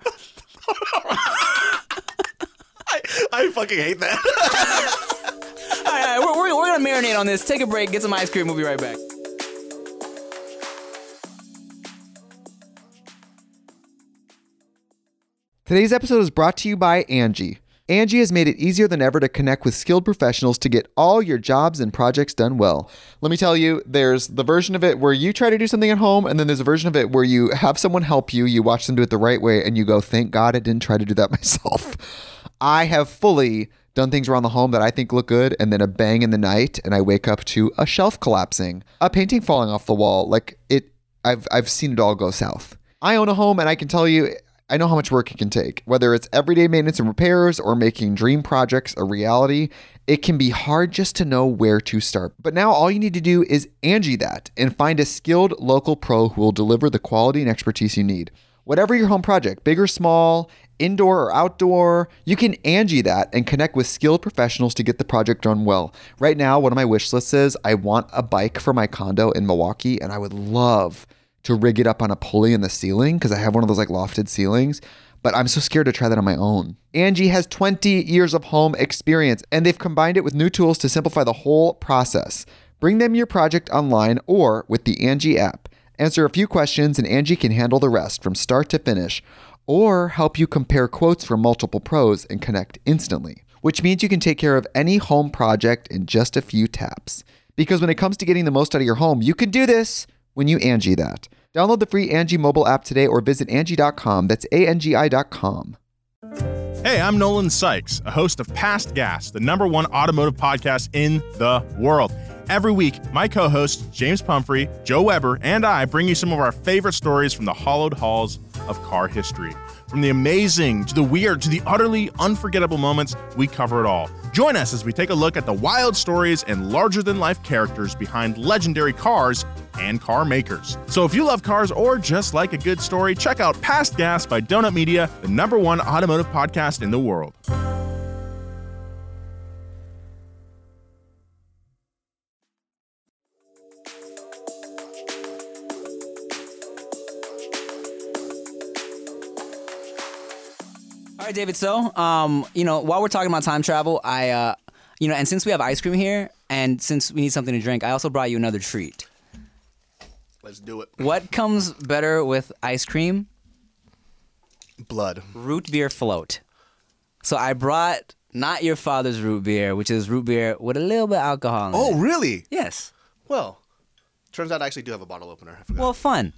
I fucking hate that. All right, we're going to marinate on this. Take a break, get some ice cream. We'll be right back. Today's episode is brought to you by Angie. Angie has made it easier than ever to connect with skilled professionals to get all your jobs and projects done well. Let me tell you, there's the version of it where you try to do something at home, and then there's a version of it where you have someone help you, you watch them do it the right way, and you go, thank God I didn't try to do that myself. I have fully done things around the home that I think look good, and then a bang in the night, and I wake up to a shelf collapsing, a painting falling off the wall. I've seen it all go south. I own a home, and I can tell you, I know how much work it can take. Whether it's everyday maintenance and repairs or making dream projects a reality, it can be hard just to know where to start. But now all you need to do is Angie that and find a skilled local pro who will deliver the quality and expertise you need. Whatever your home project, big or small, indoor or outdoor, you can Angie that and connect with skilled professionals to get the project done well. Right now, one of my wish lists is I want a bike for my condo in Milwaukee, and I would love to rig it up on a pulley in the ceiling because I have one of those like lofted ceilings, but I'm so scared to try that on my own. Angie has 20 years of home experience, and they've combined it with new tools to simplify the whole process. Bring them your project online or with the Angie app. Answer a few questions and Angie can handle the rest from start to finish, or help you compare quotes from multiple pros and connect instantly, which means you can take care of any home project in just a few taps. Because when it comes to getting the most out of your home, you can do this when you Angie that. Download the free Angie mobile app today or visit Angie.com. That's ANGI.com. Hey, I'm Nolan Sykes, a host of Past Gas, the #1 automotive podcast in the world. Every week, my co-hosts, James Pumphrey, Joe Weber, and I bring you some of our favorite stories from the hallowed halls of car history. From the amazing, to the weird, to the utterly unforgettable moments, we cover it all. Join us as we take a look at the wild stories and larger-than-life characters behind legendary cars and car makers. So if you love cars or just like a good story, check out Past Gas by Donut Media, the #1 automotive podcast in the world. All right, David. So, while we're talking about time travel, and since we have ice cream here, and since we need something to drink, I also brought you another treat. Let's do it. What comes better with ice cream? Blood. Root beer float. So I brought not your father's root beer, which is root beer with a little bit of alcohol in it. Oh, really? Yes. Well, turns out I actually do have a bottle opener. I forgot. Well, fun.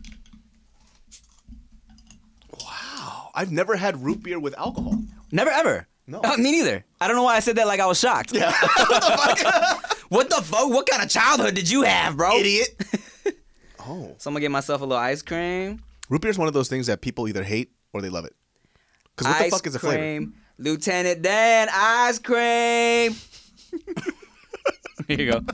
Wow. I've never had root beer with alcohol. Never ever. No. Me neither. I don't know why I said that like I was shocked. Yeah. What the fuck? What kind of childhood did you have, bro? Idiot. Oh. So I'm going to get myself a little ice cream. Root beer is one of those things that people either hate or they love it. Because what the fuck is the flavor? Cream, Lieutenant Dan, ice cream. Here you go.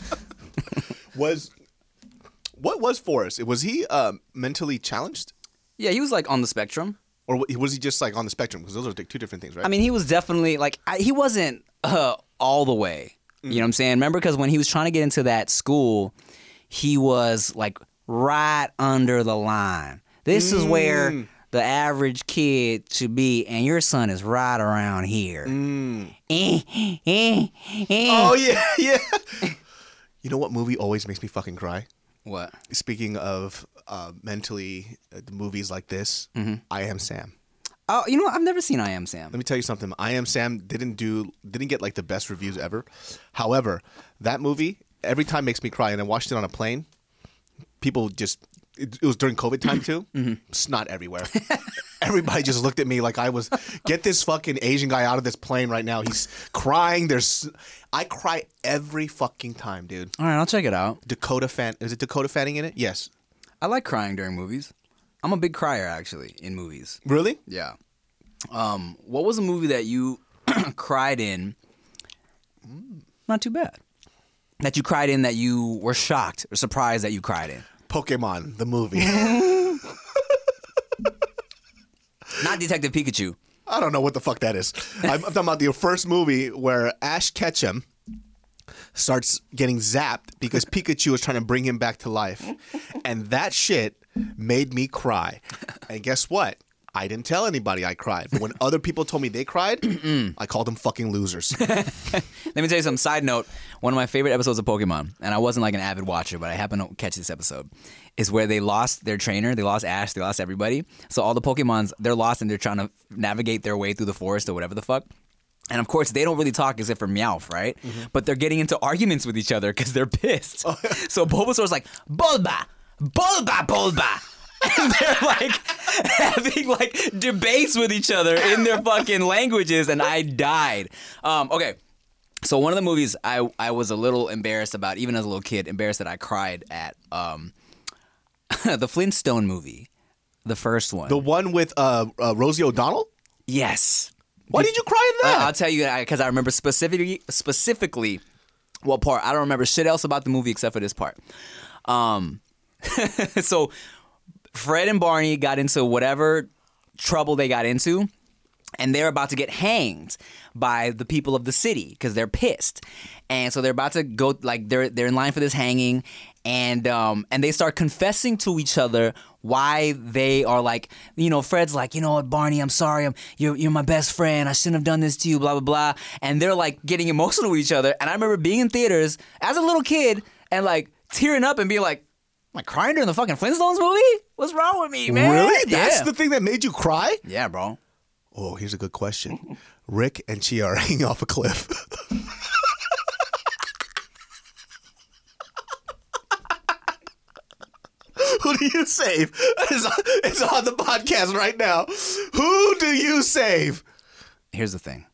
What was Forrest? Was he mentally challenged? Yeah, he was like on the spectrum. Or was he just like on the spectrum? Because those are two different things, right? I mean, he was definitely like, he wasn't all the way. You know what I'm saying? Remember, because when he was trying to get into that school, he was like right under the line. This is where the average kid should be, and your son is right around here. Oh, yeah. You know what movie always makes me fucking cry? What? Speaking of mentally movies like this, I Am Sam. Oh, you know what? I've never seen I Am Sam. Let me tell you something. I Am Sam didn't get like the best reviews ever. However, that movie every time makes me cry, and I watched it on a plane. People just it was during COVID time too. Snot everywhere. Everybody just looked at me like I was, get this fucking Asian guy out of this plane right now. He's crying. I cry every fucking time, dude. All right, I'll check it out. Is it Dakota Fanning in it? Yes. I like crying during movies. I'm a big crier, actually, in movies. Really? Yeah. What was a movie that you cried in? Not too bad. That you cried in that you were shocked or surprised that you cried in? Pokemon, the movie. Not Detective Pikachu. I don't know what the fuck that is. I'm talking about the first movie where Ash Ketchum starts getting zapped because Pikachu is trying to bring him back to life. And that shit made me cry. And guess what? I didn't tell anybody I cried. But when other people told me they cried, I called them fucking losers. Let me tell you some side note. One of my favorite episodes of Pokemon, and I wasn't like an avid watcher, but I happened to catch this episode, is where they lost their trainer. They lost Ash. They lost everybody. So all the Pokemons, they're lost and they're trying to navigate their way through the forest or whatever the fuck. And of course, they don't really talk except for Meowth, right? But they're getting into arguments with each other because they're pissed. So Bulbasaur's like, Bulba, Bulba, Bulba. And they're like having like debates with each other in their fucking languages, and I died. Okay, so one of the movies I was a little embarrassed about, even as a little kid, embarrassed that I cried at the Flintstone movie, the first one. The one with Rosie O'Donnell? Yes. Why did you cry in that? I'll tell you, because I remember specifically what part. I don't remember shit else about the movie except for this part. So Fred and Barney got into whatever trouble they got into, and they're about to get hanged by the people of the city because they're pissed. And so they're about to go, like they're in line for this hanging, and they start confessing to each other why they are like, you know, Fred's like, you know what, Barney, I'm sorry, you're my best friend, I shouldn't have done this to you, blah, blah, blah. And they're like getting emotional with each other. And I remember being in theaters as a little kid and like tearing up and being like, am I crying during the fucking Flintstones movie? What's wrong with me, man? Really? That's the thing that made you cry? Yeah, bro. Oh, here's a good question. Rick and Chia are hanging off a cliff. Who do you save? It's on the podcast right now. Who do you save? Here's the thing.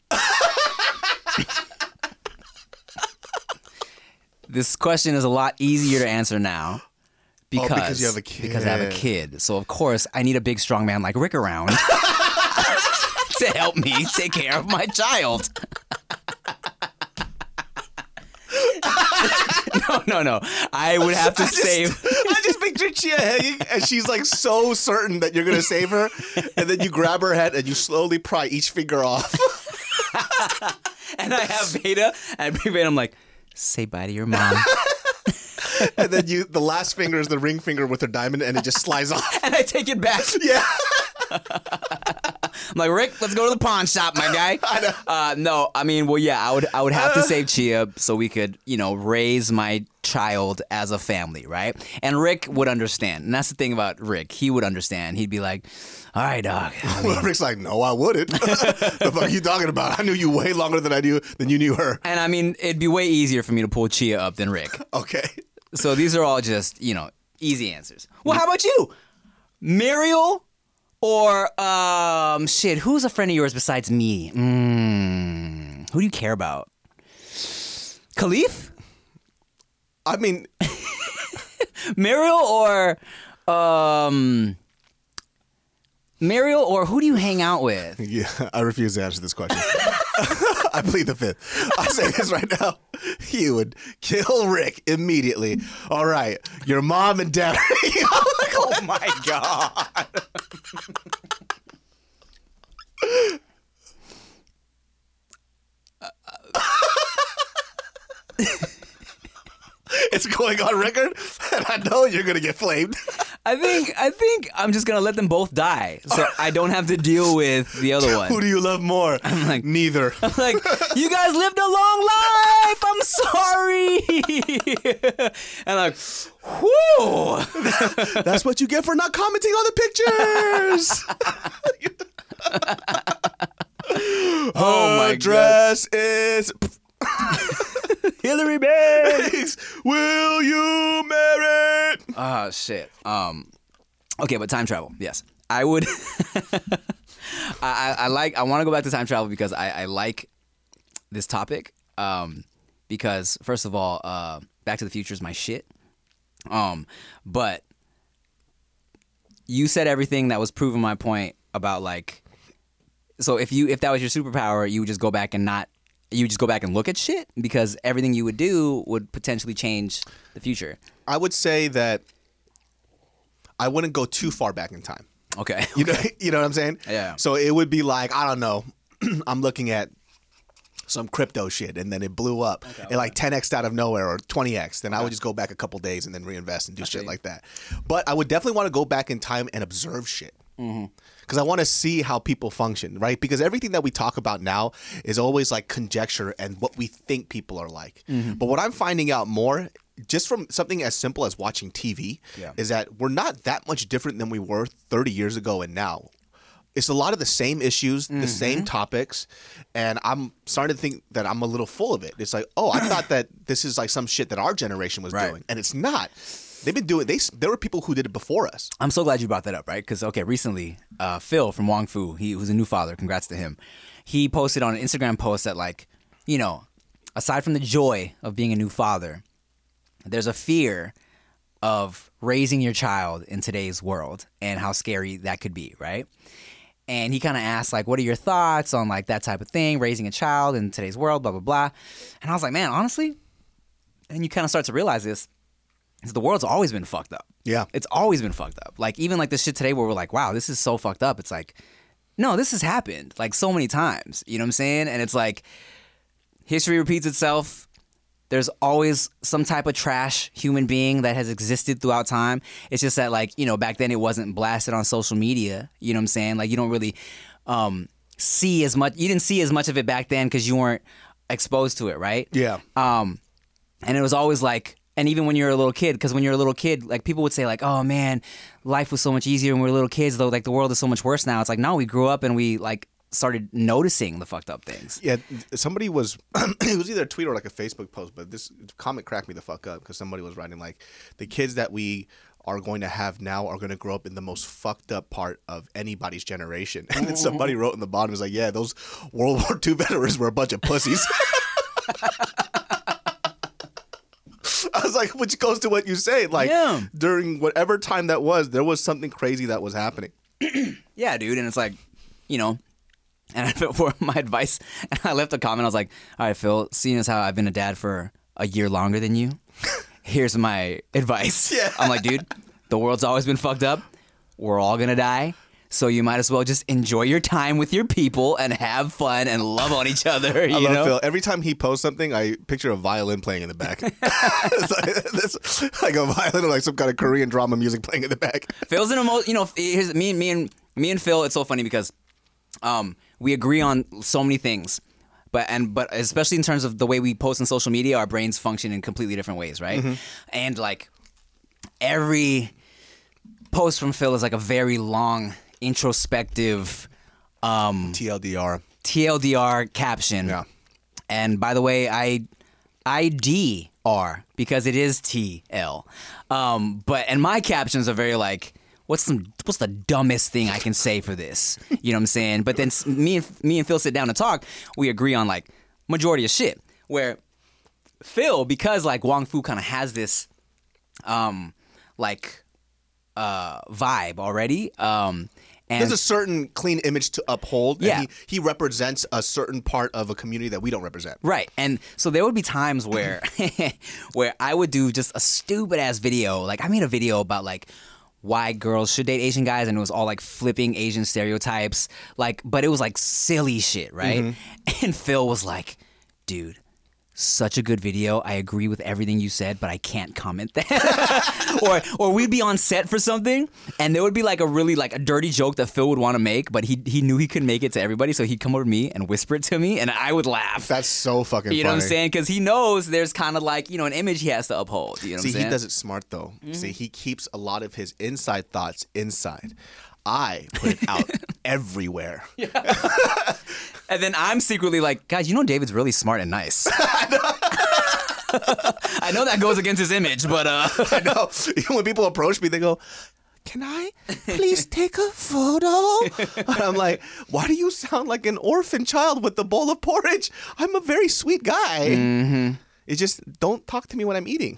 This question is a lot easier to answer now. Because you have a kid. Because I have a kid. So, of course, I need a big, strong man like Rick around to help me take care of my child. No. I would have to save... picture Chia hanging, and she's like so certain that you're gonna save her, and then you grab her head and you slowly pry each finger off. And I have Beta, and Beta, I'm like, say bye to your mom. And then the last finger is the ring finger with her diamond, and it just slides off. And I take it back. Yeah. I'm like, Rick, let's go to the pawn shop, my guy. I know. No, I mean, well, yeah, I would have to save Chia so we could, raise my child as a family, right? And Rick would understand. And that's the thing about Rick. He would understand. He'd be like, all right, dog. Rick's like, no, I wouldn't. The fuck are you talking about? I knew you way longer than you knew her. And I mean, it'd be way easier for me to pull Chia up than Rick. Okay. So these are all just, easy answers. Well, how about you? Muriel or, who's a friend of yours besides me? Who do you care about? Khalif? I mean... Muriel or who do you hang out with? Yeah, I refuse to answer this question. I plead the fifth. I say this right now. You would kill Rick immediately. All right, your mom and dad. Oh my God. It's going on record, and I know you're gonna get flamed. I think I'm just gonna let them both die, so I don't have to deal with the other one. Who do you love more? I'm like, neither. I'm like, you guys lived a long life. I'm sorry. And like, whoo. That's what you get for not commenting on the pictures. Oh my dress is. Hillary Banks, will you marry? Oh shit. Okay, but time travel. Yes, I would. I want to go back to time travel because I like this topic. Because first of all, Back to the Future is my shit. But you said everything that was proving my point about like. So if that was your superpower, you would just go back and not. You just go back and look at shit because everything you would do would potentially change the future. I would say that I wouldn't go too far back in time. Okay. You know what I'm saying? Yeah. So it would be like, I don't know, I'm looking at some crypto shit and then it blew up. It like 10x'd out of nowhere or 20x. Then I would just go back a couple days and then reinvest and do shit like that. But I would definitely want to go back in time and observe shit. Because I want to see how people function, right? Because everything that we talk about now is always like conjecture and what we think people are like. But what I'm finding out more, just from something as simple as watching TV, is that we're not that much different than we were 30 years ago and now. It's a lot of the same issues, the same topics, and I'm starting to think that I'm a little full of it. It's like, oh, I thought that this is like some shit that our generation was doing, and it's not. They've been doing. There were people who did it before us. I'm so glad you brought that up, right? Because recently, Phil from Wong Fu, he was a new father. Congrats to him. He posted on an Instagram post that, like, aside from the joy of being a new father, there's a fear of raising your child in today's world and how scary that could be, right? And he kind of asked, like, what are your thoughts on like that type of thing, raising a child in today's world, blah blah blah. And I was like, man, honestly, and you kind of start to realize this. The world's always been fucked up. Yeah. It's always been fucked up. Like, even like this shit today where we're like, wow, this is so fucked up. It's like, no, this has happened like so many times. You know what I'm saying? And it's like, history repeats itself. There's always some type of trash human being that has existed throughout time. It's just that, like, back then it wasn't blasted on social media. You know what I'm saying? Like, you don't really see as much. You didn't see as much of it back then because you weren't exposed to it, right? Yeah. And it was always like, and even when you're a little kid, because when you're a little kid, like, people would say like, oh man, life was so much easier when we were little kids, though, like the world is so much worse now. It's like, no, we grew up and we like started noticing the fucked up things. Yeah, somebody was, it was either a tweet or like a Facebook post, but this comment cracked me the fuck up because somebody was writing like, the kids that we are going to have now are going to grow up in the most fucked up part of anybody's generation. And then somebody wrote in the bottom, was like, yeah, those World War II veterans were a bunch of pussies. I was like, which goes to what you say. Like, during whatever time that was, there was something crazy that was happening. Yeah, dude. And it's like, and for my advice, and I left a comment. I was like, all right, Phil, seeing as how I've been a dad for a year longer than you, here's my advice. Yeah. I'm like, dude, The world's always been fucked up. We're all gonna die. So you might as well just enjoy your time with your people and have fun and love on each other. You I love know? Phil. Every time he posts something, I picture a violin playing in the back. it's like a violin or like some kind of Korean drama music playing in the back. Phil's in a here's me and Phil. It's so funny because we agree on so many things, but especially in terms of the way we post on social media, our brains function in completely different ways, right? Mm-hmm. And like every post from Phil is like a very long, introspective TLDR caption. Yeah. And by the way, I DR because it is TL. And my captions are very like, what's the dumbest thing I can say for this? You know what I'm saying? But then me and Phil sit down and talk. We agree on like majority of shit. Where Phil, because like Wong Fu kind of has this vibe already. And there's a certain clean image to uphold. Yeah. And he represents a certain part of a community that we don't represent. Right. And so there would be times where where I would do just a stupid ass video. Like I made a video about like why girls should date Asian guys, and it was all like flipping Asian stereotypes. Like, but it was like silly shit, right? Mm-hmm. And Phil was like, dude, such a good video. I agree with everything you said, but I can't comment that. or we'd be on set for something, and there would be like a really like a dirty joke that Phil would want to make, but he knew he couldn't make it to everybody, so he'd come over to me and whisper it to me, and I would laugh. That's so fucking funny. You know what I'm saying? Because he knows there's kind of like, an image he has to uphold. You know what I'm saying? He does it smart though. Mm-hmm. See, he keeps a lot of his inside thoughts inside. I put it out everywhere. Yeah. And then I'm secretly like, guys, David's really smart and nice. I know that goes against his image, but I know. Even when people approach me, they go, can I please take a photo? And I'm like, why do you sound like an orphan child with a bowl of porridge? I'm a very sweet guy. Mm-hmm. It's just, don't talk to me when I'm eating.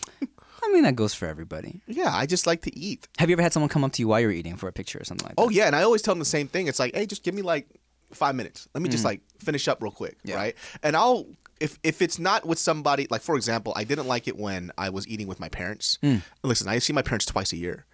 I mean, that goes for everybody. Yeah, I just like to eat. Have you ever had someone come up to you while you're eating for a picture or something like that? Oh, yeah, and I always tell them the same thing. It's like, hey, just give me like 5 minutes. Let me just like finish up real quick, right? And I'll, if it's not with somebody, like for example, I didn't like it when I was eating with my parents. Listen, I see my parents twice a year,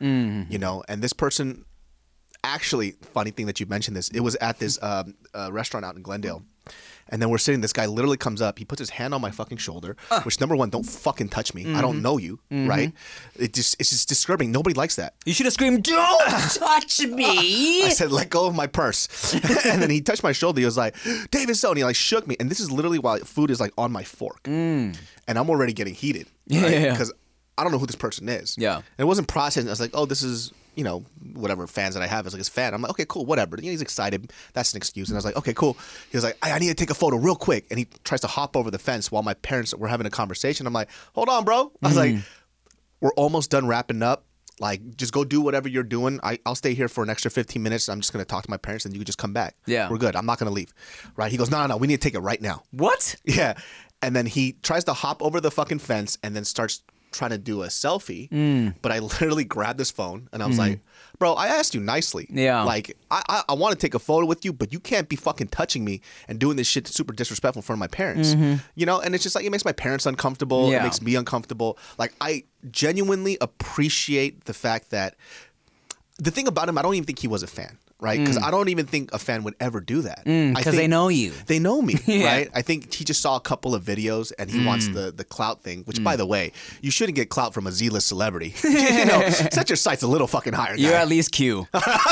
and this person, actually, funny thing that you mentioned this, it was at this restaurant out in Glendale. And then we're sitting, this guy literally comes up, he puts his hand on my fucking shoulder, which number one, don't fucking touch me. I don't know you, right? It's just disturbing. Nobody likes that. You should have screamed, don't touch me. I said, let go of my purse. And then he touched my shoulder. He was like, David So, and he like shook me. And this is literally while food is like on my fork. And I'm already getting heated, right? Because I don't know who this person is. Yeah. And it wasn't processing. I was like, oh, this is, whatever fans that I have. It's like his fan. I'm like, okay, cool, whatever. He's excited. That's an excuse. And I was like, okay, cool. He was like, I need to take a photo real quick. And he tries to hop over the fence while my parents were having a conversation. I'm like, hold on, bro. I was like, we're almost done wrapping up. Like, just go do whatever you're doing. I'll stay here for an extra 15 minutes. I'm just going to talk to my parents and you can just come back. Yeah. We're good. I'm not going to leave. Right? He goes, no. We need to take it right now. What? Yeah. And then he tries to hop over the fucking fence and then starts trying to do a selfie, but I literally grabbed this phone and I was like, bro, I asked you nicely. Yeah. Like, I want to take a photo with you, but you can't be fucking touching me and doing this shit super disrespectful in front of my parents. And it's just like, it makes my parents uncomfortable. Yeah. It makes me uncomfortable. Like, I genuinely appreciate the fact that the thing about him, I don't even think he was a fan. Right? Because I don't even think a fan would ever do that. Because they know you. They know me, right? I think he just saw a couple of videos and he wants the clout thing, which, by the way, you shouldn't get clout from a Z-list celebrity. Set your sights a little fucking higher, guy. You're at least Q.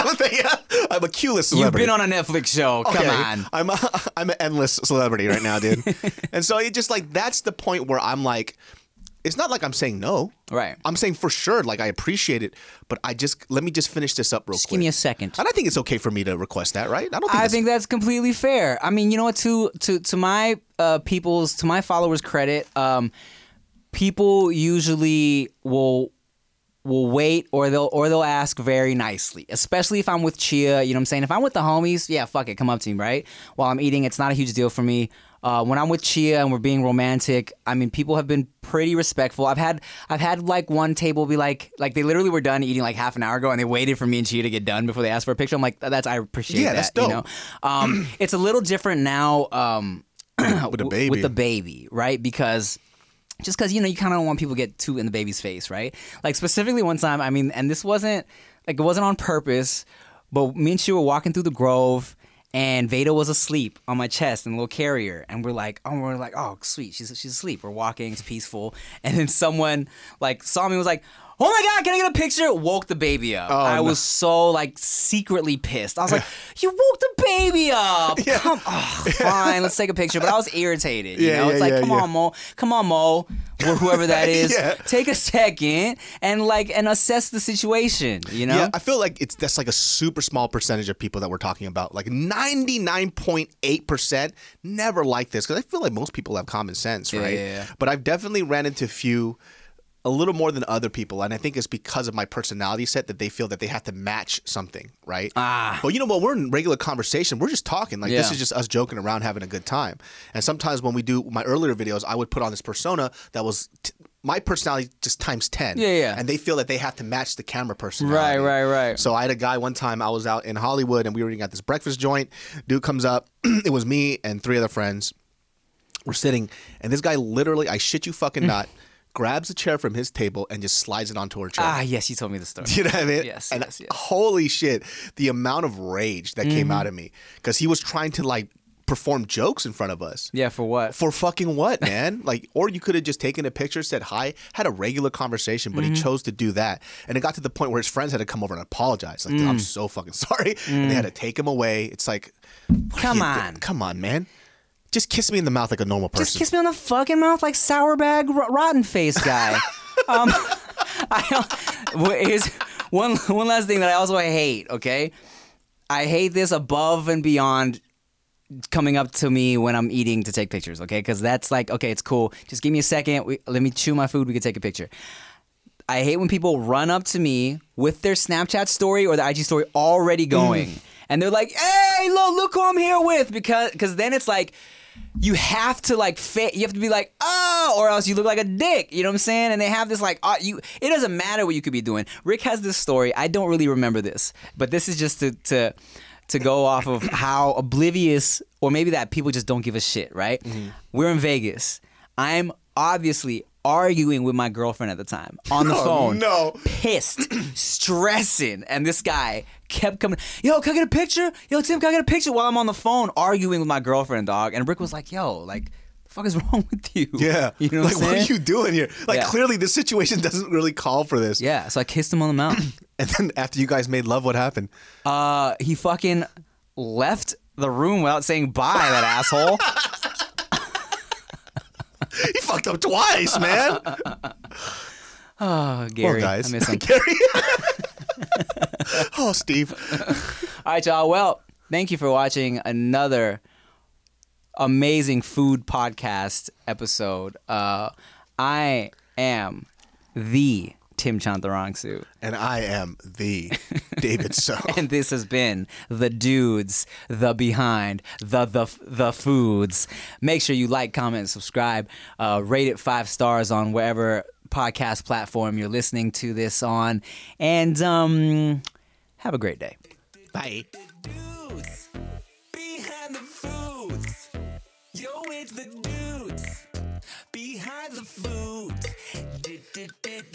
I'm a Q-list celebrity. You've been on a Netflix show. Okay. Come on. I'm an endless celebrity right now, dude. And so it just like, that's the point where I'm like, it's not like I'm saying no. Right. I'm saying for sure, like I appreciate it, but let me just finish this up real quick. Give me a second. And I think it's okay for me to request that, right? I think that's completely fair. I mean, you know what? To my to my followers' credit, people usually will wait or they'll ask very nicely, especially if I'm with Chia. You know what I'm saying? If I'm with the homies, yeah, fuck it, come up to me, right? While I'm eating, it's not a huge deal for me. When I'm with Chia and we're being romantic, I mean, people have been pretty respectful. I've had like one table be like they literally were done eating like half an hour ago and they waited for me and Chia to get done before they asked for a picture. I'm like, I appreciate that. That's dope. It's a little different now with the baby. With the baby, right? Because just because, you kind of don't want people to get too in the baby's face, right? Like, specifically one time, and this wasn't, it wasn't on purpose, but me and she were walking through the Grove, and Veda was asleep on my chest in a little carrier, and we're like, oh, sweet, she's asleep. We're walking, it's peaceful, and then someone, saw me and was like, oh my God, can I get a picture? Woke the baby up. I was so, secretly pissed. I was like, you woke the baby up. Yeah. Fine, let's take a picture. But I was irritated, come on, Mo, or whoever that is. Take a second and, and assess the situation, Yeah, I feel like that's, a super small percentage of people that we're talking about. 99.8% never like this, because I feel like most people have common sense, right? Yeah. But I've definitely ran into a little more than other people, and I think it's because of my personality set that they feel that they have to match something, right? But when we're in regular conversation, we're just talking. This is just us joking around, having a good time. And sometimes when we do my earlier videos, I would put on this persona that was my personality just times 10. Yeah. And they feel that they have to match the camera personality. Right. So I had a guy one time, I was out in Hollywood, and we were eating at this breakfast joint. Dude comes up. It was me and 3 other friends. We're sitting, and this guy literally, I shit you fucking not, grabs a chair from his table and just slides it onto her chair. Yes, you told me the story. You know what I mean? Yes. Holy shit, the amount of rage that came out of me, because he was trying to perform jokes in front of us. Yeah, for what? For fucking what, man? Or you could have just taken a picture, said hi, had a regular conversation, but he chose to do that. And it got to the point where his friends had to come over and apologize. Dude, I'm so fucking sorry. And they had to take him away. It's like, come on, man. Just kiss me in the mouth like a normal person. Just kiss me on the fucking mouth like sour bag rotten face guy. Here's one last thing that I also hate, okay? I hate this above and beyond coming up to me when I'm eating to take pictures, okay? Because that's okay, it's cool. Just give me a second. Let me chew my food. We can take a picture. I hate when people run up to me with their Snapchat story or the IG story already going. And they're like, hey, look who I'm here with. Because then it's you have to you have to be or else you look like a dick. You know what I'm saying? And they have this it doesn't matter what you could be doing. Rick has this story. I don't really remember this, but this is just to go off of how oblivious, or maybe that people just don't give a shit, right? We're in Vegas. I'm obviously arguing with my girlfriend at the time on the phone. No. Pissed, stressing, and this guy kept coming. Yo, can I get a picture? Yo, Tim, can I get a picture? While I'm on the phone arguing with my girlfriend, dog. And Rick was like, yo, the fuck is wrong with you? Yeah. You know what I'm saying? What are you doing here? Clearly this situation doesn't really call for this. Yeah, so I kissed him on the mouth. And then after you guys made love, what happened? He fucking left the room without saying bye, that asshole. He fucked up twice, man. Oh, Gary. Well, guys. I miss him. Gary. Oh, Steve. All right, y'all. Well, thank you for watching another amazing food podcast episode. I am the Tim Chantarangsu. And I am the David So. And this has been The Dudes, The Behind, The Foods. Make sure you like, comment, and subscribe. Rate it 5 stars on wherever podcast platform you're listening to this on. And have a great day. Bye. Dudes behind the foods. Yo, it's the dudes behind the foods. Dudes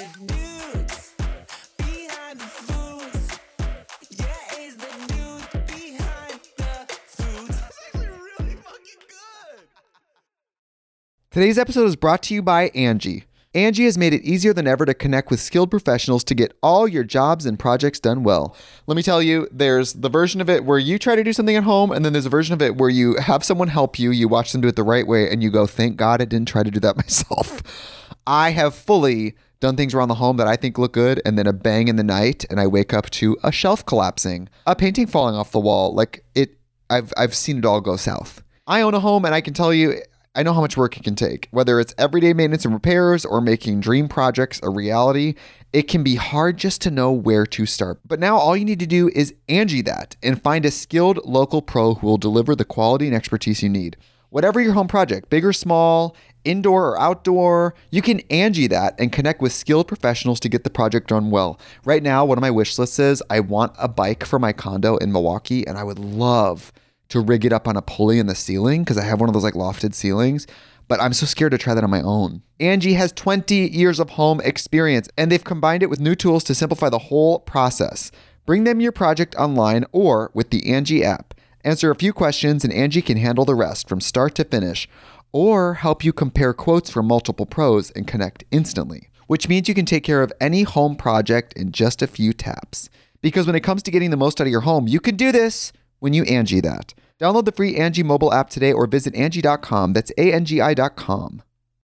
behind the foods. Yeah, it's the dudes behind the foods. That's actually really fucking good. Today's episode is brought to you by Angie. Angie has made it easier than ever to connect with skilled professionals to get all your jobs and projects done well. Let me tell you, there's the version of it where you try to do something at home, and then there's a version of it where you have someone help you, you watch them do it the right way, and you go, thank God I didn't try to do that myself. I have fully done things around the home that I think look good, and then a bang in the night, and I wake up to a shelf collapsing, a painting falling off the wall. I've seen it all go south. I own a home, and I can tell you, I know how much work it can take. Whether it's everyday maintenance and repairs or making dream projects a reality, it can be hard just to know where to start. But now all you need to do is Angie that and find a skilled local pro who will deliver the quality and expertise you need. Whatever your home project, big or small, indoor or outdoor, you can Angie that and connect with skilled professionals to get the project done well. Right now, one of my wish lists is I want a bike for my condo in Milwaukee, and I would love to rig it up on a pulley in the ceiling because I have one of those lofted ceilings. but I'm so scared to try that on my own. Angie has 20 years of home experience, and they've combined it with new tools to simplify the whole process. Bring them your project online or with the Angie app. Answer a few questions and Angie can handle the rest from start to finish, or help you compare quotes from multiple pros and connect instantly, which means you can take care of any home project in just a few taps. Because when it comes to getting the most out of your home, you can do this when you Angie that. Download the free Angie mobile app today or visit Angie.com. That's ANGI.com.